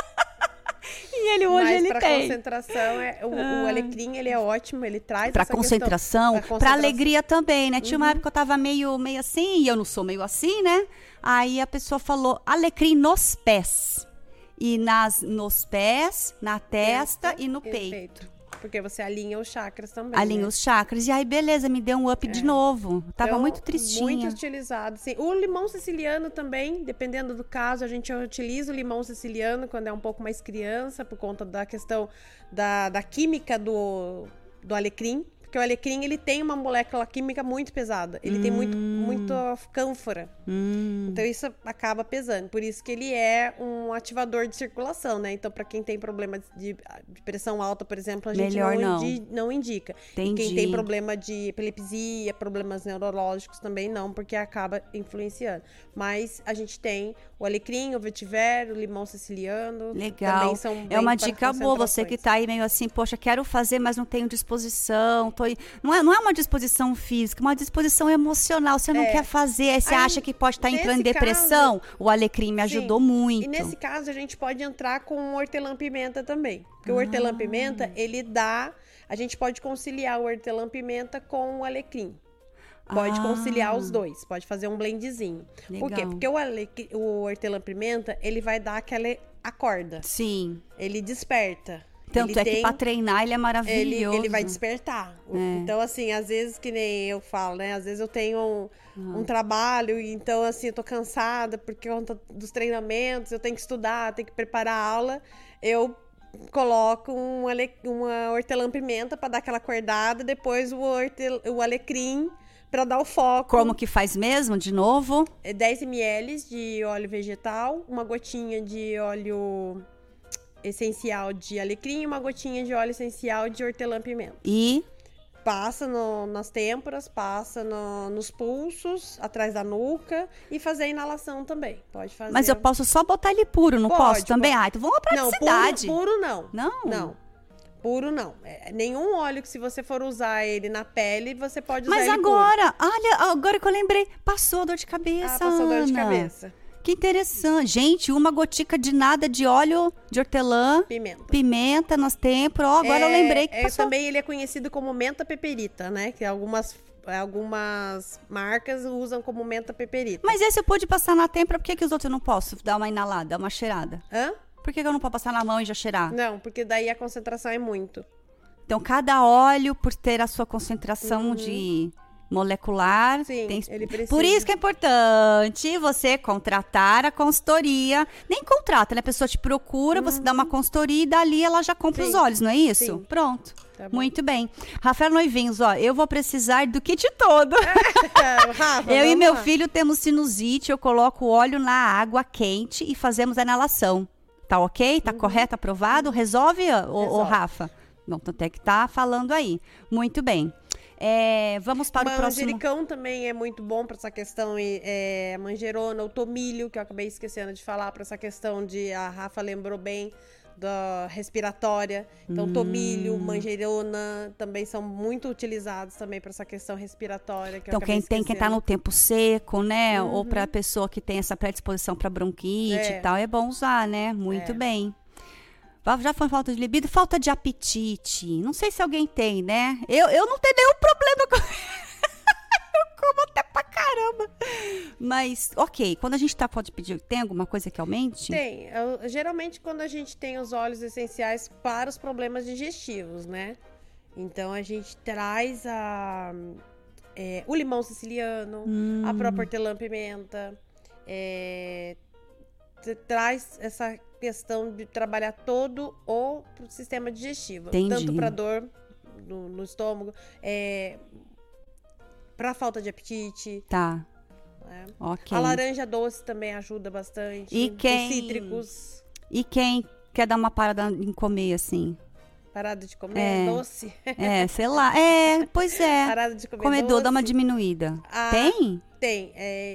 E ele hoje ele pra tem. Concentração, o alecrim, ele é ótimo, ele traz Pra essa concentração, pra alegria também, né? Tinha uma época que eu tava meio assim, e eu não sou meio assim, né? Aí a pessoa falou alecrim nos pés. E nos pés, na testa e no peito. Porque você alinha os chakras também. Alinha né? os chakras. E aí, beleza, me deu um up de novo. Tava Então, muito tristinha. Muito utilizado, sim. O limão siciliano também, dependendo do caso, a gente utiliza o limão siciliano quando é um pouco mais criança, por conta da questão da química do alecrim. Porque o alecrim, ele tem uma molécula química muito pesada. Ele tem muita cânfora. Então, isso acaba pesando. Por isso que ele é um ativador de circulação, né? Então, para quem tem problema de pressão alta, por exemplo, a gente não indica. E quem tem problema de epilepsia, problemas neurológicos também não, porque acaba influenciando. Mas a gente tem o alecrim, o vetiver, o limão siciliano. Legal. Também são é uma dica boa. Você que tá aí meio assim, poxa, quero fazer, mas não tenho disposição. Não é uma disposição física, uma disposição emocional. Você não quer fazer, aí você acha que pode estar entrando em depressão. O alecrim me ajudou muito. E nesse caso, a gente pode entrar com o hortelã-pimenta também. Porque o hortelã-pimenta, ele dá... A gente pode conciliar o hortelã-pimenta com o alecrim. Pode conciliar os dois, pode fazer um blendzinho. Legal. Por quê? Porque o hortelã-pimenta, ele vai dar aquela acorda. Sim. Ele desperta. Tanto que pra treinar ele é maravilhoso. Ele vai despertar. Então, assim, às vezes, que nem eu falo, né? Às vezes eu tenho um trabalho, então, assim, eu tô cansada por conta dos treinamentos, eu tenho que estudar, tenho que preparar a aula. Eu coloco uma hortelã-pimenta pra dar aquela acordada, depois o alecrim pra dar o foco. Como que faz mesmo, de novo? 10 ml de óleo vegetal, uma gotinha de óleo essencial de alecrim e uma gotinha de óleo essencial de hortelã-pimenta. E passa nas têmporas, passa nos pulsos, atrás da nuca e fazer a inalação também. Pode fazer. Mas eu posso só botar ele puro, não posso também? Ah, então vamos pra praticidade. Não, puro não. Não? Não. Puro não. Nenhum óleo que se você for usar ele na pele, você pode usar ele puro. Mas agora que eu lembrei, passou a dor de cabeça, passou dor de cabeça. Que interessante. Gente, uma gotica de nada de óleo de hortelã. Pimenta nas têmporas. Agora eu lembrei que passou. Também ele é conhecido como menta peperita, né? Que algumas marcas usam como menta peperita. Mas esse eu pude passar na têmpora, por que os outros eu não posso dar uma inalada, uma cheirada? Hã? Por que eu não posso passar na mão e já cheirar? Não, porque daí a concentração é muito. Então, cada óleo, por ter a sua concentração de molecular. Sim, ele precisa. Por isso que é importante você contratar a consultoria. Nem contrata, né? A pessoa te procura, você dá uma consultoria e dali ela já compra os óleos, não é isso? Sim. Pronto. Tá bom. Muito bem. Rafael Noivinhos, eu vou precisar do kit todo. Rafa, eu e meu filho temos sinusite, eu coloco o óleo na água quente e fazemos a inalação. Tá ok? Tá correto? Aprovado? Resolve, ô Rafa? Não, tanto é que tá falando aí. Muito bem. Vamos para o próximo. Manjericão também é muito bom para essa questão. Manjerona, o tomilho, que eu acabei esquecendo de falar, para essa questão a Rafa lembrou bem, da respiratória. Então, tomilho, manjerona também são muito utilizados também para essa questão respiratória. Que então, quem tá no tempo seco, né? Ou para a pessoa que tem essa predisposição para bronquite e tal, é bom usar, né? Muito bem. Já foi falta de libido, falta de apetite. Não sei se alguém tem, né? Eu não tenho nenhum problema com... Eu como até pra caramba. Mas, ok, quando a gente tá falando de pedir, tem alguma coisa que aumente? Tem. Geralmente, quando a gente tem os óleos essenciais para os problemas digestivos, né? Então, a gente traz o limão siciliano, a própria hortelã-pimenta, traz essa questão de trabalhar todo o sistema digestivo. Entendi. Tanto para dor no estômago, para falta de apetite. Tá. Né? Ok. A laranja doce também ajuda bastante. Os cítricos. E quem quer dar uma parada em comer, assim? Parada de comer doce? Sei lá. Pois é. Parada de comer Comedor, doce. dá uma diminuída. Tem? Tem.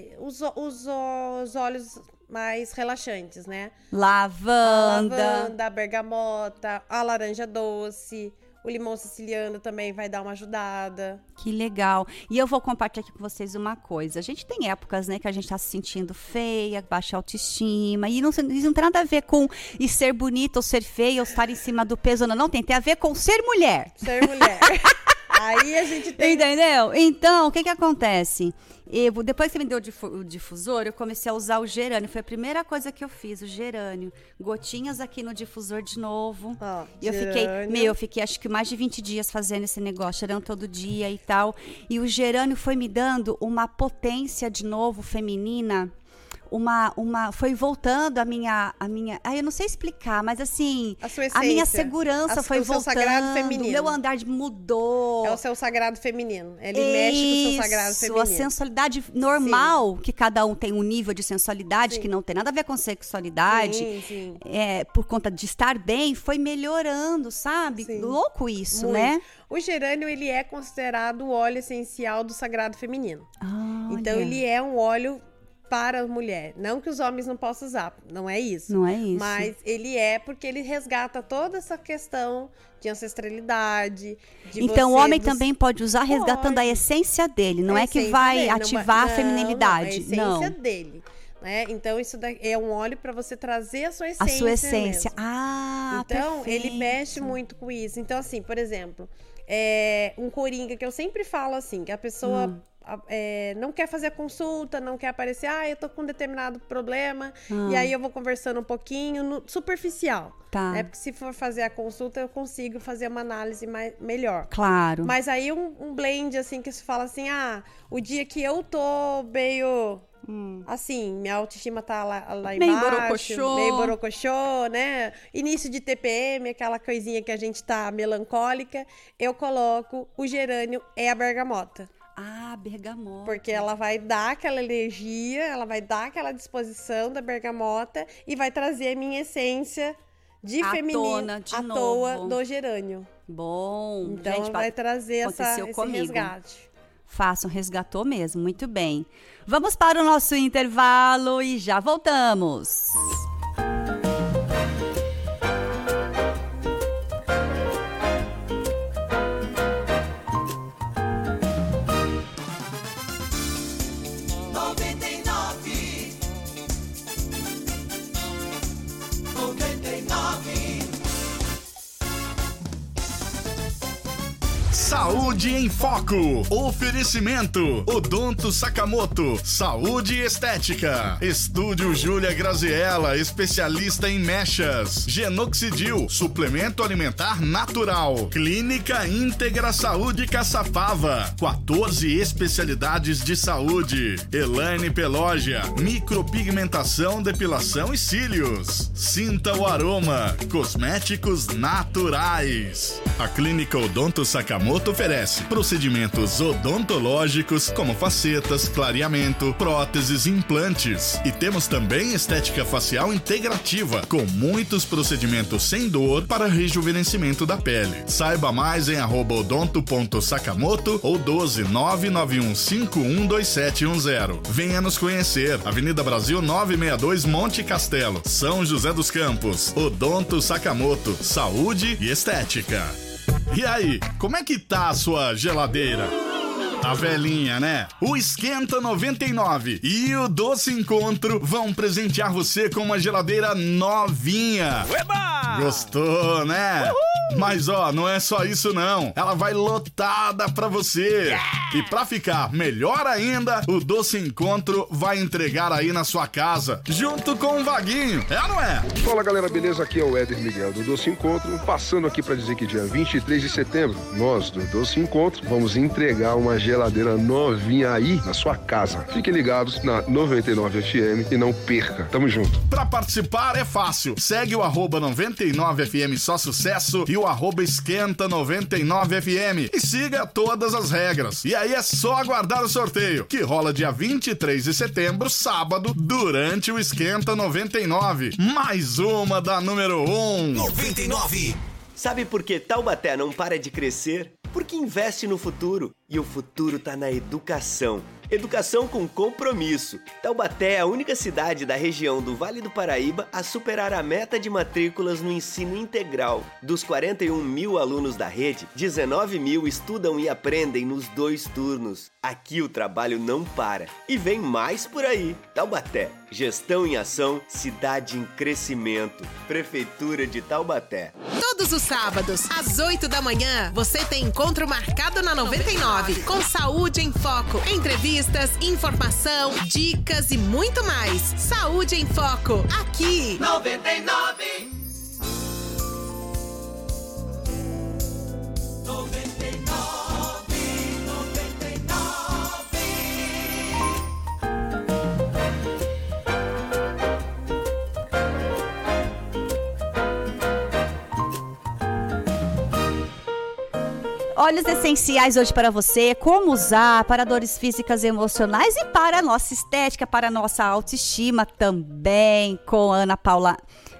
Os óleos mais relaxantes, né? Lavanda. A bergamota, a laranja doce, o limão siciliano também vai dar uma ajudada. Que legal. E eu vou compartilhar aqui com vocês uma coisa. A gente tem épocas, né, que a gente tá se sentindo feia, baixa autoestima. E isso não tem nada a ver com ser bonita ou ser feia ou estar em cima do peso. Não tem a ver com ser mulher. Ser mulher. Aí a gente tem... Entendeu? Então, o que acontece? Depois que você me deu o difusor, eu comecei a usar o gerânio. Foi a primeira coisa que eu fiz, o gerânio. Gotinhas aqui no difusor de novo. E eu fiquei acho que mais de 20 dias fazendo esse negócio, cheirando todo dia e tal. E o gerânio foi me dando uma potência de novo feminina. Foi voltando a minha, eu não sei explicar, mas assim, a sua essência, a minha segurança foi voltando, seu sagrado feminino. o meu andar mudou. É o seu sagrado feminino, ele mexe com o seu sagrado feminino. A sensualidade normal, que cada um tem um nível de sensualidade, que não tem nada a ver com sexualidade, por conta de estar bem, foi melhorando, sabe? Louco isso, né? O gerânio, ele é considerado o óleo essencial do sagrado feminino. Então, ele é um óleo para a mulher. Não que os homens não possam usar, não é isso. Não é isso. Mas ele porque ele resgata toda essa questão de ancestralidade. Então o homem também pode usar resgatando a essência dele. Não é que vai ativar a feminilidade. Não, a essência dele. Né? Então isso é um óleo para você trazer a sua essência. A sua essência. Mesmo. Então perfeito. ele mexe muito com isso. Então assim, por exemplo, um coringa que eu sempre falo assim, que a pessoa... não quer fazer a consulta, não quer aparecer, eu tô com um determinado problema, e aí eu vou conversando um pouquinho, superficial. Tá. Porque se for fazer a consulta, eu consigo fazer uma análise melhor. Claro. Mas aí um blend, assim, que se fala assim, o dia que eu tô meio... assim, minha autoestima tá lá embaixo, meio borocochô, né? Início de TPM, aquela coisinha que a gente tá melancólica, eu coloco o gerânio e a bergamota. Bergamota. Porque ela vai dar aquela energia, ela vai dar aquela disposição da bergamota e vai trazer a minha essência de feminina à toa do gerânio. Bom. Então gente, vai trazer esse resgate. Resgatou mesmo, muito bem. Vamos para o nosso intervalo e já voltamos. Saúde em Foco. Oferecimento Odonto Sakamoto. Saúde e estética. Estúdio Júlia Graziella, especialista em mechas. Genoxidil, suplemento alimentar natural. Clínica Íntegra Saúde Caçapava. 14 especialidades de saúde. Elaine Pelógia, micropigmentação, depilação e cílios. Sinta o aroma. Cosméticos naturais. A Clínica Odonto Sakamoto oferece procedimentos odontológicos como facetas, clareamento, próteses e implantes. E temos também estética facial integrativa, com muitos procedimentos sem dor para rejuvenescimento da pele. Saiba mais em @odonto.sakamoto ou 12991512710. Venha nos conhecer. Avenida Brasil 962, Monte Castelo, São José dos Campos. Odonto Sakamoto, saúde e estética. E aí, como é que tá a sua geladeira? Tá velhinha, né? O Esquenta 99 e o Doce Encontro vão presentear você com uma geladeira novinha. Ueba! Gostou, né? Uhul! Mas ó, não é só isso não. Ela vai lotada pra você. E pra ficar melhor ainda, o Doce Encontro vai entregar aí na sua casa, junto com um vaguinho. É ou não é? Fala galera, beleza? Aqui é o Éder Miguel do Doce Encontro, passando aqui pra dizer que dia 23 de setembro, nós do Doce Encontro vamos entregar uma geladeira novinha aí na sua casa. Fiquem ligados na 99 FM e não perca. Tamo junto. Pra participar é fácil. Segue o @99FM Só Sucesso e o @esquenta99FM e siga todas as regras. E aí é só aguardar o sorteio, que rola dia 23 de setembro, sábado, durante o Esquenta 99. Mais uma da número 1. 99. Sabe por que Taubaté não para de crescer? Porque investe no futuro. E o futuro tá na educação. Educação com compromisso. Taubaté é a única cidade da região do Vale do Paraíba a superar a meta de matrículas no ensino integral. Dos 41 mil alunos da rede, 19 mil estudam e aprendem nos 2 turnos. Aqui o trabalho não para. E vem mais por aí. Taubaté. Gestão em ação, cidade em crescimento. Prefeitura de Taubaté. Todos os sábados, às 8 da manhã, você tem encontro marcado na 99, com Saúde em Foco. Entrevistas, informação, dicas e muito mais. Saúde em Foco, aqui. 99. 99. Óleos essenciais hoje para você, como usar para dores físicas e emocionais e para a nossa estética, para a nossa autoestima também, com Ana Paula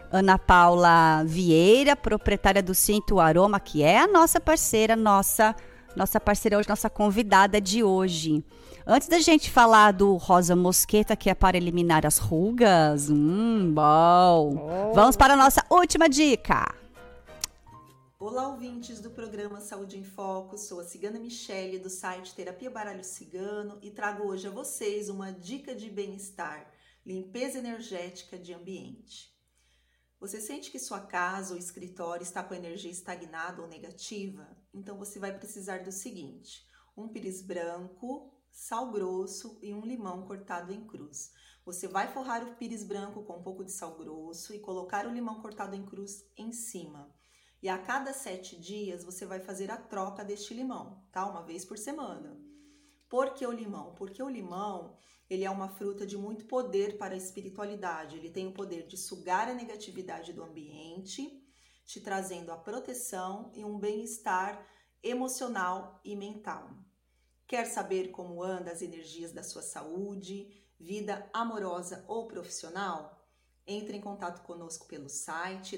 Vieira, proprietária do Cinto Aroma, que é a nossa parceira, nossa parceira hoje, nossa convidada de hoje. Antes da gente falar do Rosa Mosqueta, que é para eliminar as rugas, bom. Vamos para a nossa última dica. Olá, ouvintes do programa Saúde em Foco, sou a Cigana Michele do site Terapia Baralho Cigano e trago hoje a vocês uma dica de bem-estar, limpeza energética de ambiente. Você sente que sua casa ou escritório está com energia estagnada ou negativa? Então você vai precisar do seguinte: um pires branco, sal grosso e um limão cortado em cruz. Você vai forrar o pires branco com um pouco de sal grosso e colocar o limão cortado em cruz em cima. E a cada 7 dias você vai fazer a troca deste limão, tá? Uma vez por semana. Por que o limão? Porque o limão, ele é uma fruta de muito poder para a espiritualidade. Ele tem o poder de sugar a negatividade do ambiente, te trazendo a proteção e um bem-estar emocional e mental. Quer saber como andam as energias da sua saúde, vida amorosa ou profissional? Entre em contato conosco pelo site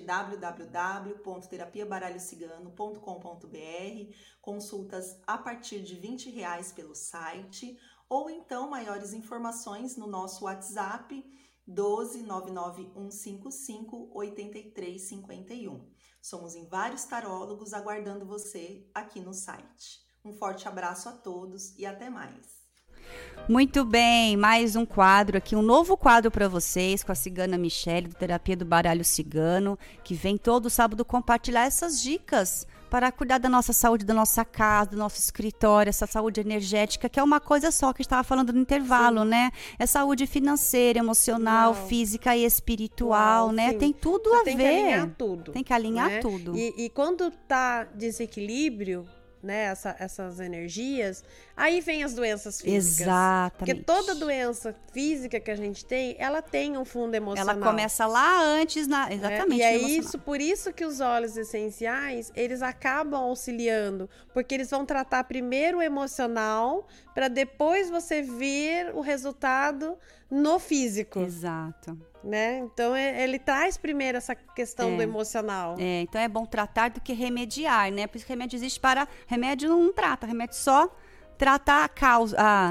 www.terapiabaralhocigano.com.br, consultas a partir de R$20 pelo site, ou então maiores informações no nosso WhatsApp 12 99155 8351. Somos em vários tarólogos aguardando você aqui no site. Um forte abraço a todos e até mais. Muito bem, mais um quadro aqui, um novo quadro para vocês com a Cigana Michele, do Terapia do Baralho Cigano, que vem todo sábado compartilhar essas dicas para cuidar da nossa saúde, da nossa casa, do nosso escritório, essa saúde energética, que é uma coisa só que a gente estava falando no intervalo, sim, né? É saúde financeira, emocional, física e espiritual, né? Sim. Tem tudo a ver. Tem que alinhar tudo. Tem que alinhar, né, tudo. E quando tá desequilíbrio, né, essas energias, aí vem as doenças físicas. Exatamente. Porque toda doença física que a gente tem, ela tem um fundo emocional. Ela começa lá antes, exatamente. E é isso, por isso que os óleos essenciais, eles acabam auxiliando, porque eles vão tratar primeiro o emocional, para depois você ver o resultado no físico. Exato. Né? Então ele traz primeiro essa questão do emocional. Então é bom tratar do que remediar, né? Por isso que remédio existe para... Remédio não trata, remédio só trata a causa,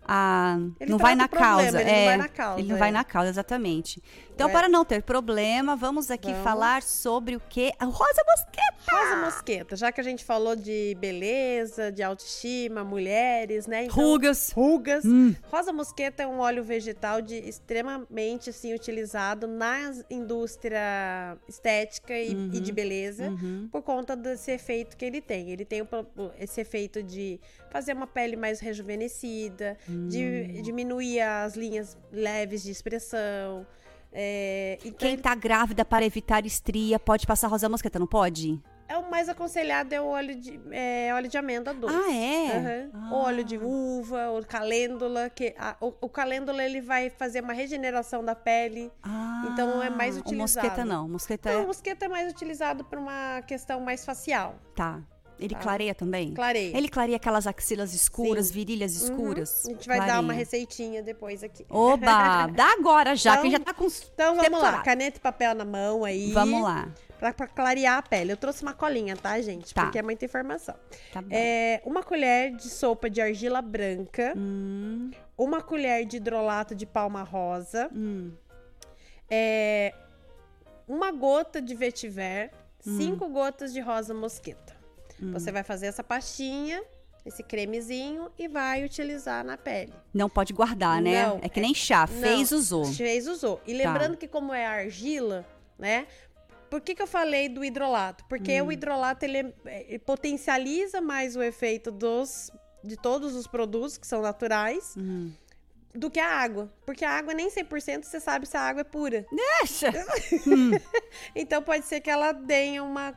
não vai na causa. Ele não vai na causa. Ele não vai na causa, exatamente. Então, para não ter problema, vamos aqui falar sobre o quê? A rosa mosqueta! Rosa mosqueta, já que a gente falou de beleza, de autoestima, mulheres, né? Então, rugas. Rosa mosqueta é um óleo vegetal extremamente, assim, utilizado na indústria estética e de beleza, por conta desse efeito que ele tem. Ele tem esse efeito de fazer uma pele mais rejuvenescida, de diminuir as linhas leves de expressão. Quem tá grávida, para evitar estria, pode passar rosa mosqueta, não pode? O mais aconselhado é o óleo de amêndoa doce. O óleo de uva, o calêndula. O calêndula, ele vai fazer uma regeneração da pele. Então, é mais utilizado. Mosqueta não. Mosqueta é mais utilizado para uma questão mais facial. Tá. Ele clareia também? Clareia. Ele clareia aquelas axilas escuras, virilhas escuras? A gente vai dar uma receitinha depois aqui. Oba! Dá agora já, então, quem já tá com... Então, vamos lá. Caneta e papel na mão aí. Vamos lá. Pra clarear a pele. Eu trouxe uma colinha, tá, gente? Tá. Porque é muita informação. Tá bom. Uma colher de sopa de argila branca. Uma colher de hidrolato de palma rosa. Uma gota de vetiver. 5 gotas de rosa mosqueta. Você vai fazer essa pastinha, esse cremezinho e vai utilizar na pele. Não pode guardar, né? Não, é que nem chá, fez, usou. E lembrando que como é argila, né? Por que eu falei do hidrolato? Porque o hidrolato, ele potencializa mais o efeito de todos os produtos que são naturais do que a água. Porque a água nem 100% você sabe se a água é pura. Deixa! Então pode ser que ela tenha uma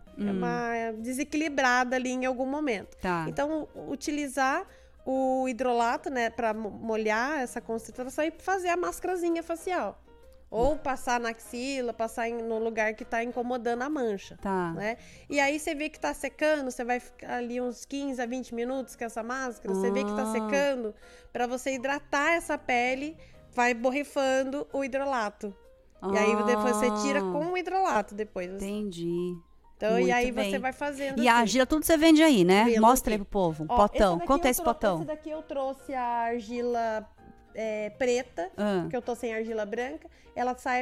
desequilibrada ali em algum momento. Tá. Então, utilizar o hidrolato, né, para molhar essa concentração e fazer a máscarazinha facial. Ou passar na axila, passar no lugar que tá incomodando a mancha. Tá. Né? E aí você vê que tá secando, você vai ficar ali uns 15 a 20 minutos com essa máscara, você vê que tá secando, para você hidratar essa pele, vai borrifando o hidrolato. E aí depois você tira com o hidrolato depois. Entendi. Então, muito e aí bem. você vai fazendo. E a argila, tudo você vende aí, né? Mostra aí pro povo. Um potão. Quanto é esse potão? Esse daqui eu trouxe a argila preta, porque eu tô sem argila branca. Ela sai a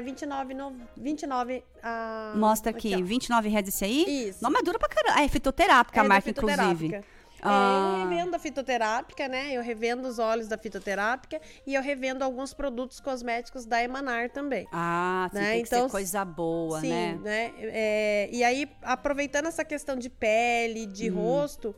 R$29,29. Mostra aqui, R$29 esse aí? Isso. Não, mas dura pra caramba. É fitoterápica a marca, inclusive. Eu revendo a fitoterápica, né? Eu revendo os óleos da fitoterápica e eu revendo alguns produtos cosméticos da Emanar também. Tem que ser coisa boa, né? Sim, né? E aí, aproveitando essa questão de pele, de rosto,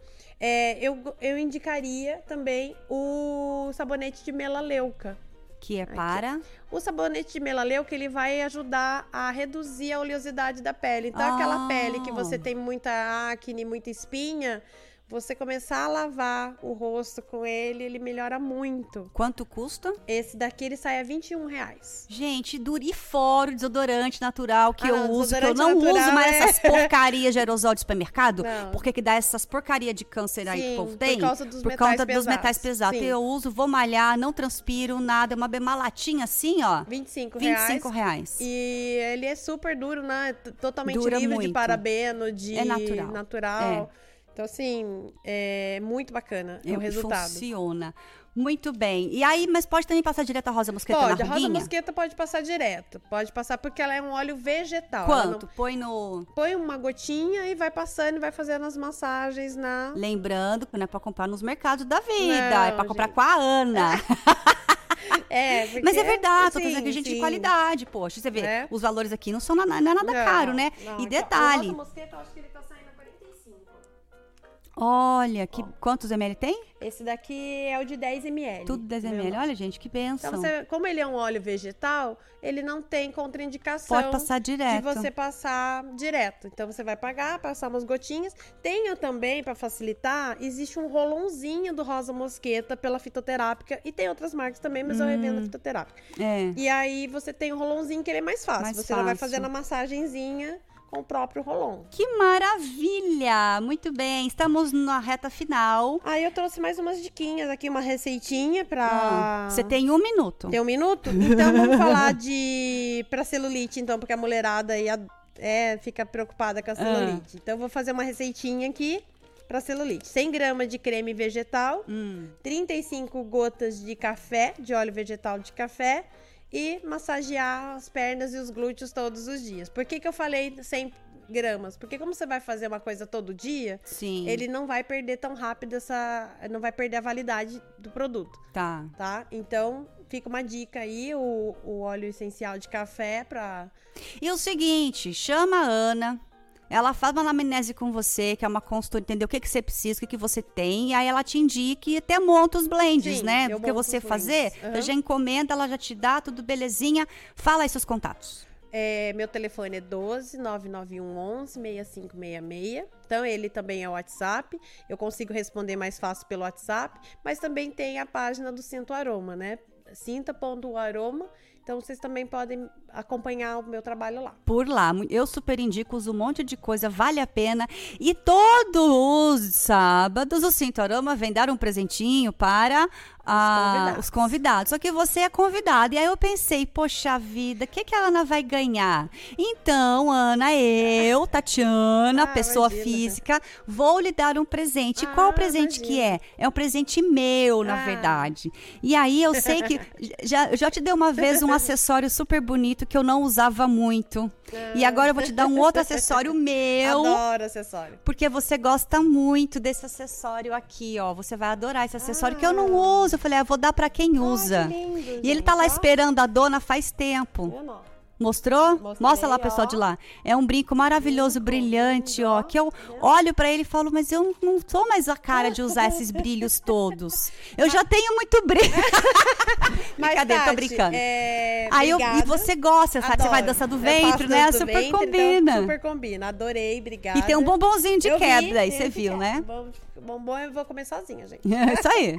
eu indicaria também o sabonete de melaleuca. Que é para? O sabonete de melaleuca, ele vai ajudar a reduzir a oleosidade da pele. Então, aquela pele que você tem muita acne, muita espinha... Você começar a lavar o rosto com ele melhora muito. Quanto custa? Esse daqui, ele sai a R$21. Gente, e fora o desodorante natural que eu uso, que eu não uso mais essas porcarias de aerosol de supermercado. Não. Porque que dá essas porcarias de câncer aí que o povo tem? Por causa dos metais pesados. Eu uso, vou malhar, não transpiro nada. Uma latinha assim, ó. R$25. E ele é super duro, né? Totalmente livre de parabeno, é natural. Então, assim, é muito bacana o resultado. Funciona. Muito bem. E aí, mas pode também passar direto a rosa mosqueta na ruguinha? A rosa mosqueta pode passar direto. Pode passar porque ela é um óleo vegetal. Quanto? Põe uma gotinha e vai passando e vai fazendo as massagens na... Lembrando que não é pra comprar nos mercados da vida. É pra comprar com a Ana. Mas é verdade, tô trazendo aqui gente de qualidade, poxa. Você vê, os valores aqui não são nada caro, né? E detalhe... A rosa mosqueta, eu acho que ele tá saindo a 45. Olha, quantos ml tem? Esse daqui é o de 10 ml. Tudo 10 ml. Olha, gente, que bênção. Então, como ele é um óleo vegetal, ele não tem contraindicação. Pode passar direto. De você passar direto. Então, você vai passar umas gotinhas. Tenho também, para facilitar, existe um rolãozinho do rosa mosqueta pela fitoterápica. E tem outras marcas também, mas eu revendo a fitoterápica. E aí, você tem um rolãozinho que ele é mais fácil. Você vai fazendo a massagenzinha com o próprio rolon. Que maravilha! Muito bem, estamos na reta final. Aí eu trouxe mais umas diquinhas aqui, uma receitinha pra... Você tem 1 minuto. Tem 1 minuto? Então vamos falar pra celulite, então, porque a mulherada aí fica preocupada com a celulite. Então eu vou fazer uma receitinha aqui. para celulite. 100 gramas de creme vegetal, 35 gotas de café, de óleo vegetal de café, e massagear as pernas e os glúteos todos os dias. Por que eu falei 100 gramas? Porque como você vai fazer uma coisa todo dia, Sim. ele não vai perder tão rápido não vai perder a validade do produto. Tá? Então, fica uma dica aí, o óleo essencial de café pra... E o seguinte, chama a Ana, ela faz uma anamnese com você, que é uma consultoria, entender o que você precisa, o que você tem, e aí ela te indica e até monta os blends, né? Porque você fazer, você já encomenda, ela já te dá, tudo belezinha. Fala aí seus contatos. Meu telefone é 12-99111-6566. Então, ele também é o WhatsApp. Eu consigo responder mais fácil pelo WhatsApp. Mas também tem a página do Sinto Aroma, né? Sinta.aroma. Então, vocês também podem acompanhar o meu trabalho lá. Por lá. Eu super indico, uso um monte de coisa, vale a pena. E todos os sábados, o Sinto Aroma vem dar um presentinho para os convidados. Só que você é convidada. E aí eu pensei, poxa vida, o que a Ana vai ganhar? Então, Ana, eu, Tatiana, pessoa física, vou lhe dar um presente. Qual o presente que é? É um presente meu, na verdade. E aí eu sei que já te dei uma vez um acessório super bonito que eu não usava muito. E agora eu vou te dar um outro acessório meu. Adoro acessório. Porque você gosta muito desse acessório aqui, ó. Você vai adorar esse acessório que eu não uso. Eu falei, eu vou dar pra quem usa. Que lindo, e ele tá lá esperando a dona faz tempo. Mostrou? Mostrei, mostra lá, pessoal de lá. É um brinco maravilhoso, brilhante, ó. Que eu olho pra ele e falo, mas eu não sou mais a cara de usar esses brilhos todos. Eu já tenho muito brilho. Brincadeira, Tati, tô brincando. Aí e você gosta, sabe? Você vai dançar do ventre, né? Super ventre, combina. Então, super combina. Adorei, obrigada. E tem um bombonzinho de quebra aí, você viu, né? Bombom eu vou comer sozinha, gente. Isso aí.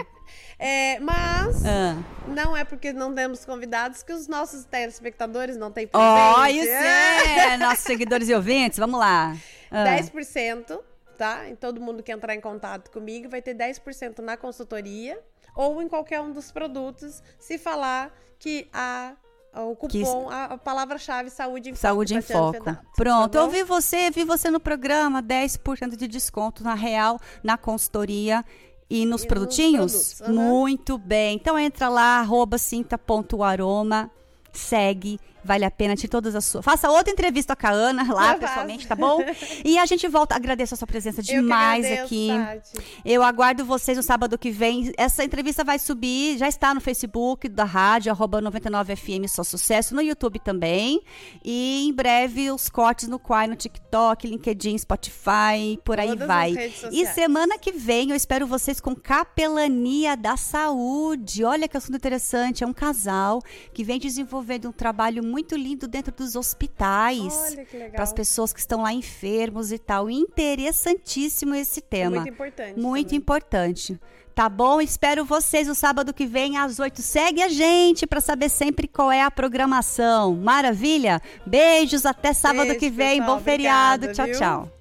Mas não é porque não temos convidados que os nossos telespectadores não têm presente. Ó, isso é! Nossos seguidores e ouvintes, vamos lá. 10%, tá? E todo mundo que entrar em contato comigo vai ter 10% na consultoria ou em qualquer um dos produtos, se falar que o cupom, a palavra-chave Saúde em Foco. Saúde em Foco. Pronto, tá, eu vi você no programa, 10% de desconto na real, na consultoria. E nos produtinhos? Muito bem. Então entra lá, @sinta.aroma, segue, vale a pena, tire todas as suas... Faça outra entrevista com a Ana lá, pessoalmente, tá bom? E a gente volta, agradeço a sua presença demais aqui. Tati. Eu aguardo vocês no sábado que vem. Essa entrevista vai subir, já está no Facebook da rádio, @99FM Só Sucesso, no YouTube também. E em breve os cortes no Quai, no TikTok, LinkedIn, Spotify, por aí vai. E semana que vem eu espero vocês com Capelania da Saúde. Olha que assunto interessante, é um casal que vem desenvolvendo um trabalho muito lindo dentro dos hospitais. Olha que legal. Para as pessoas que estão lá enfermos e tal. Interessantíssimo esse tema. Muito importante. Muito importante. Tá bom? Espero vocês no sábado que vem às 8. Segue a gente para saber sempre qual é a programação. Maravilha? Beijos, até sábado que vem. Pessoal, bom feriado. obrigada, tchau, viu? tchau.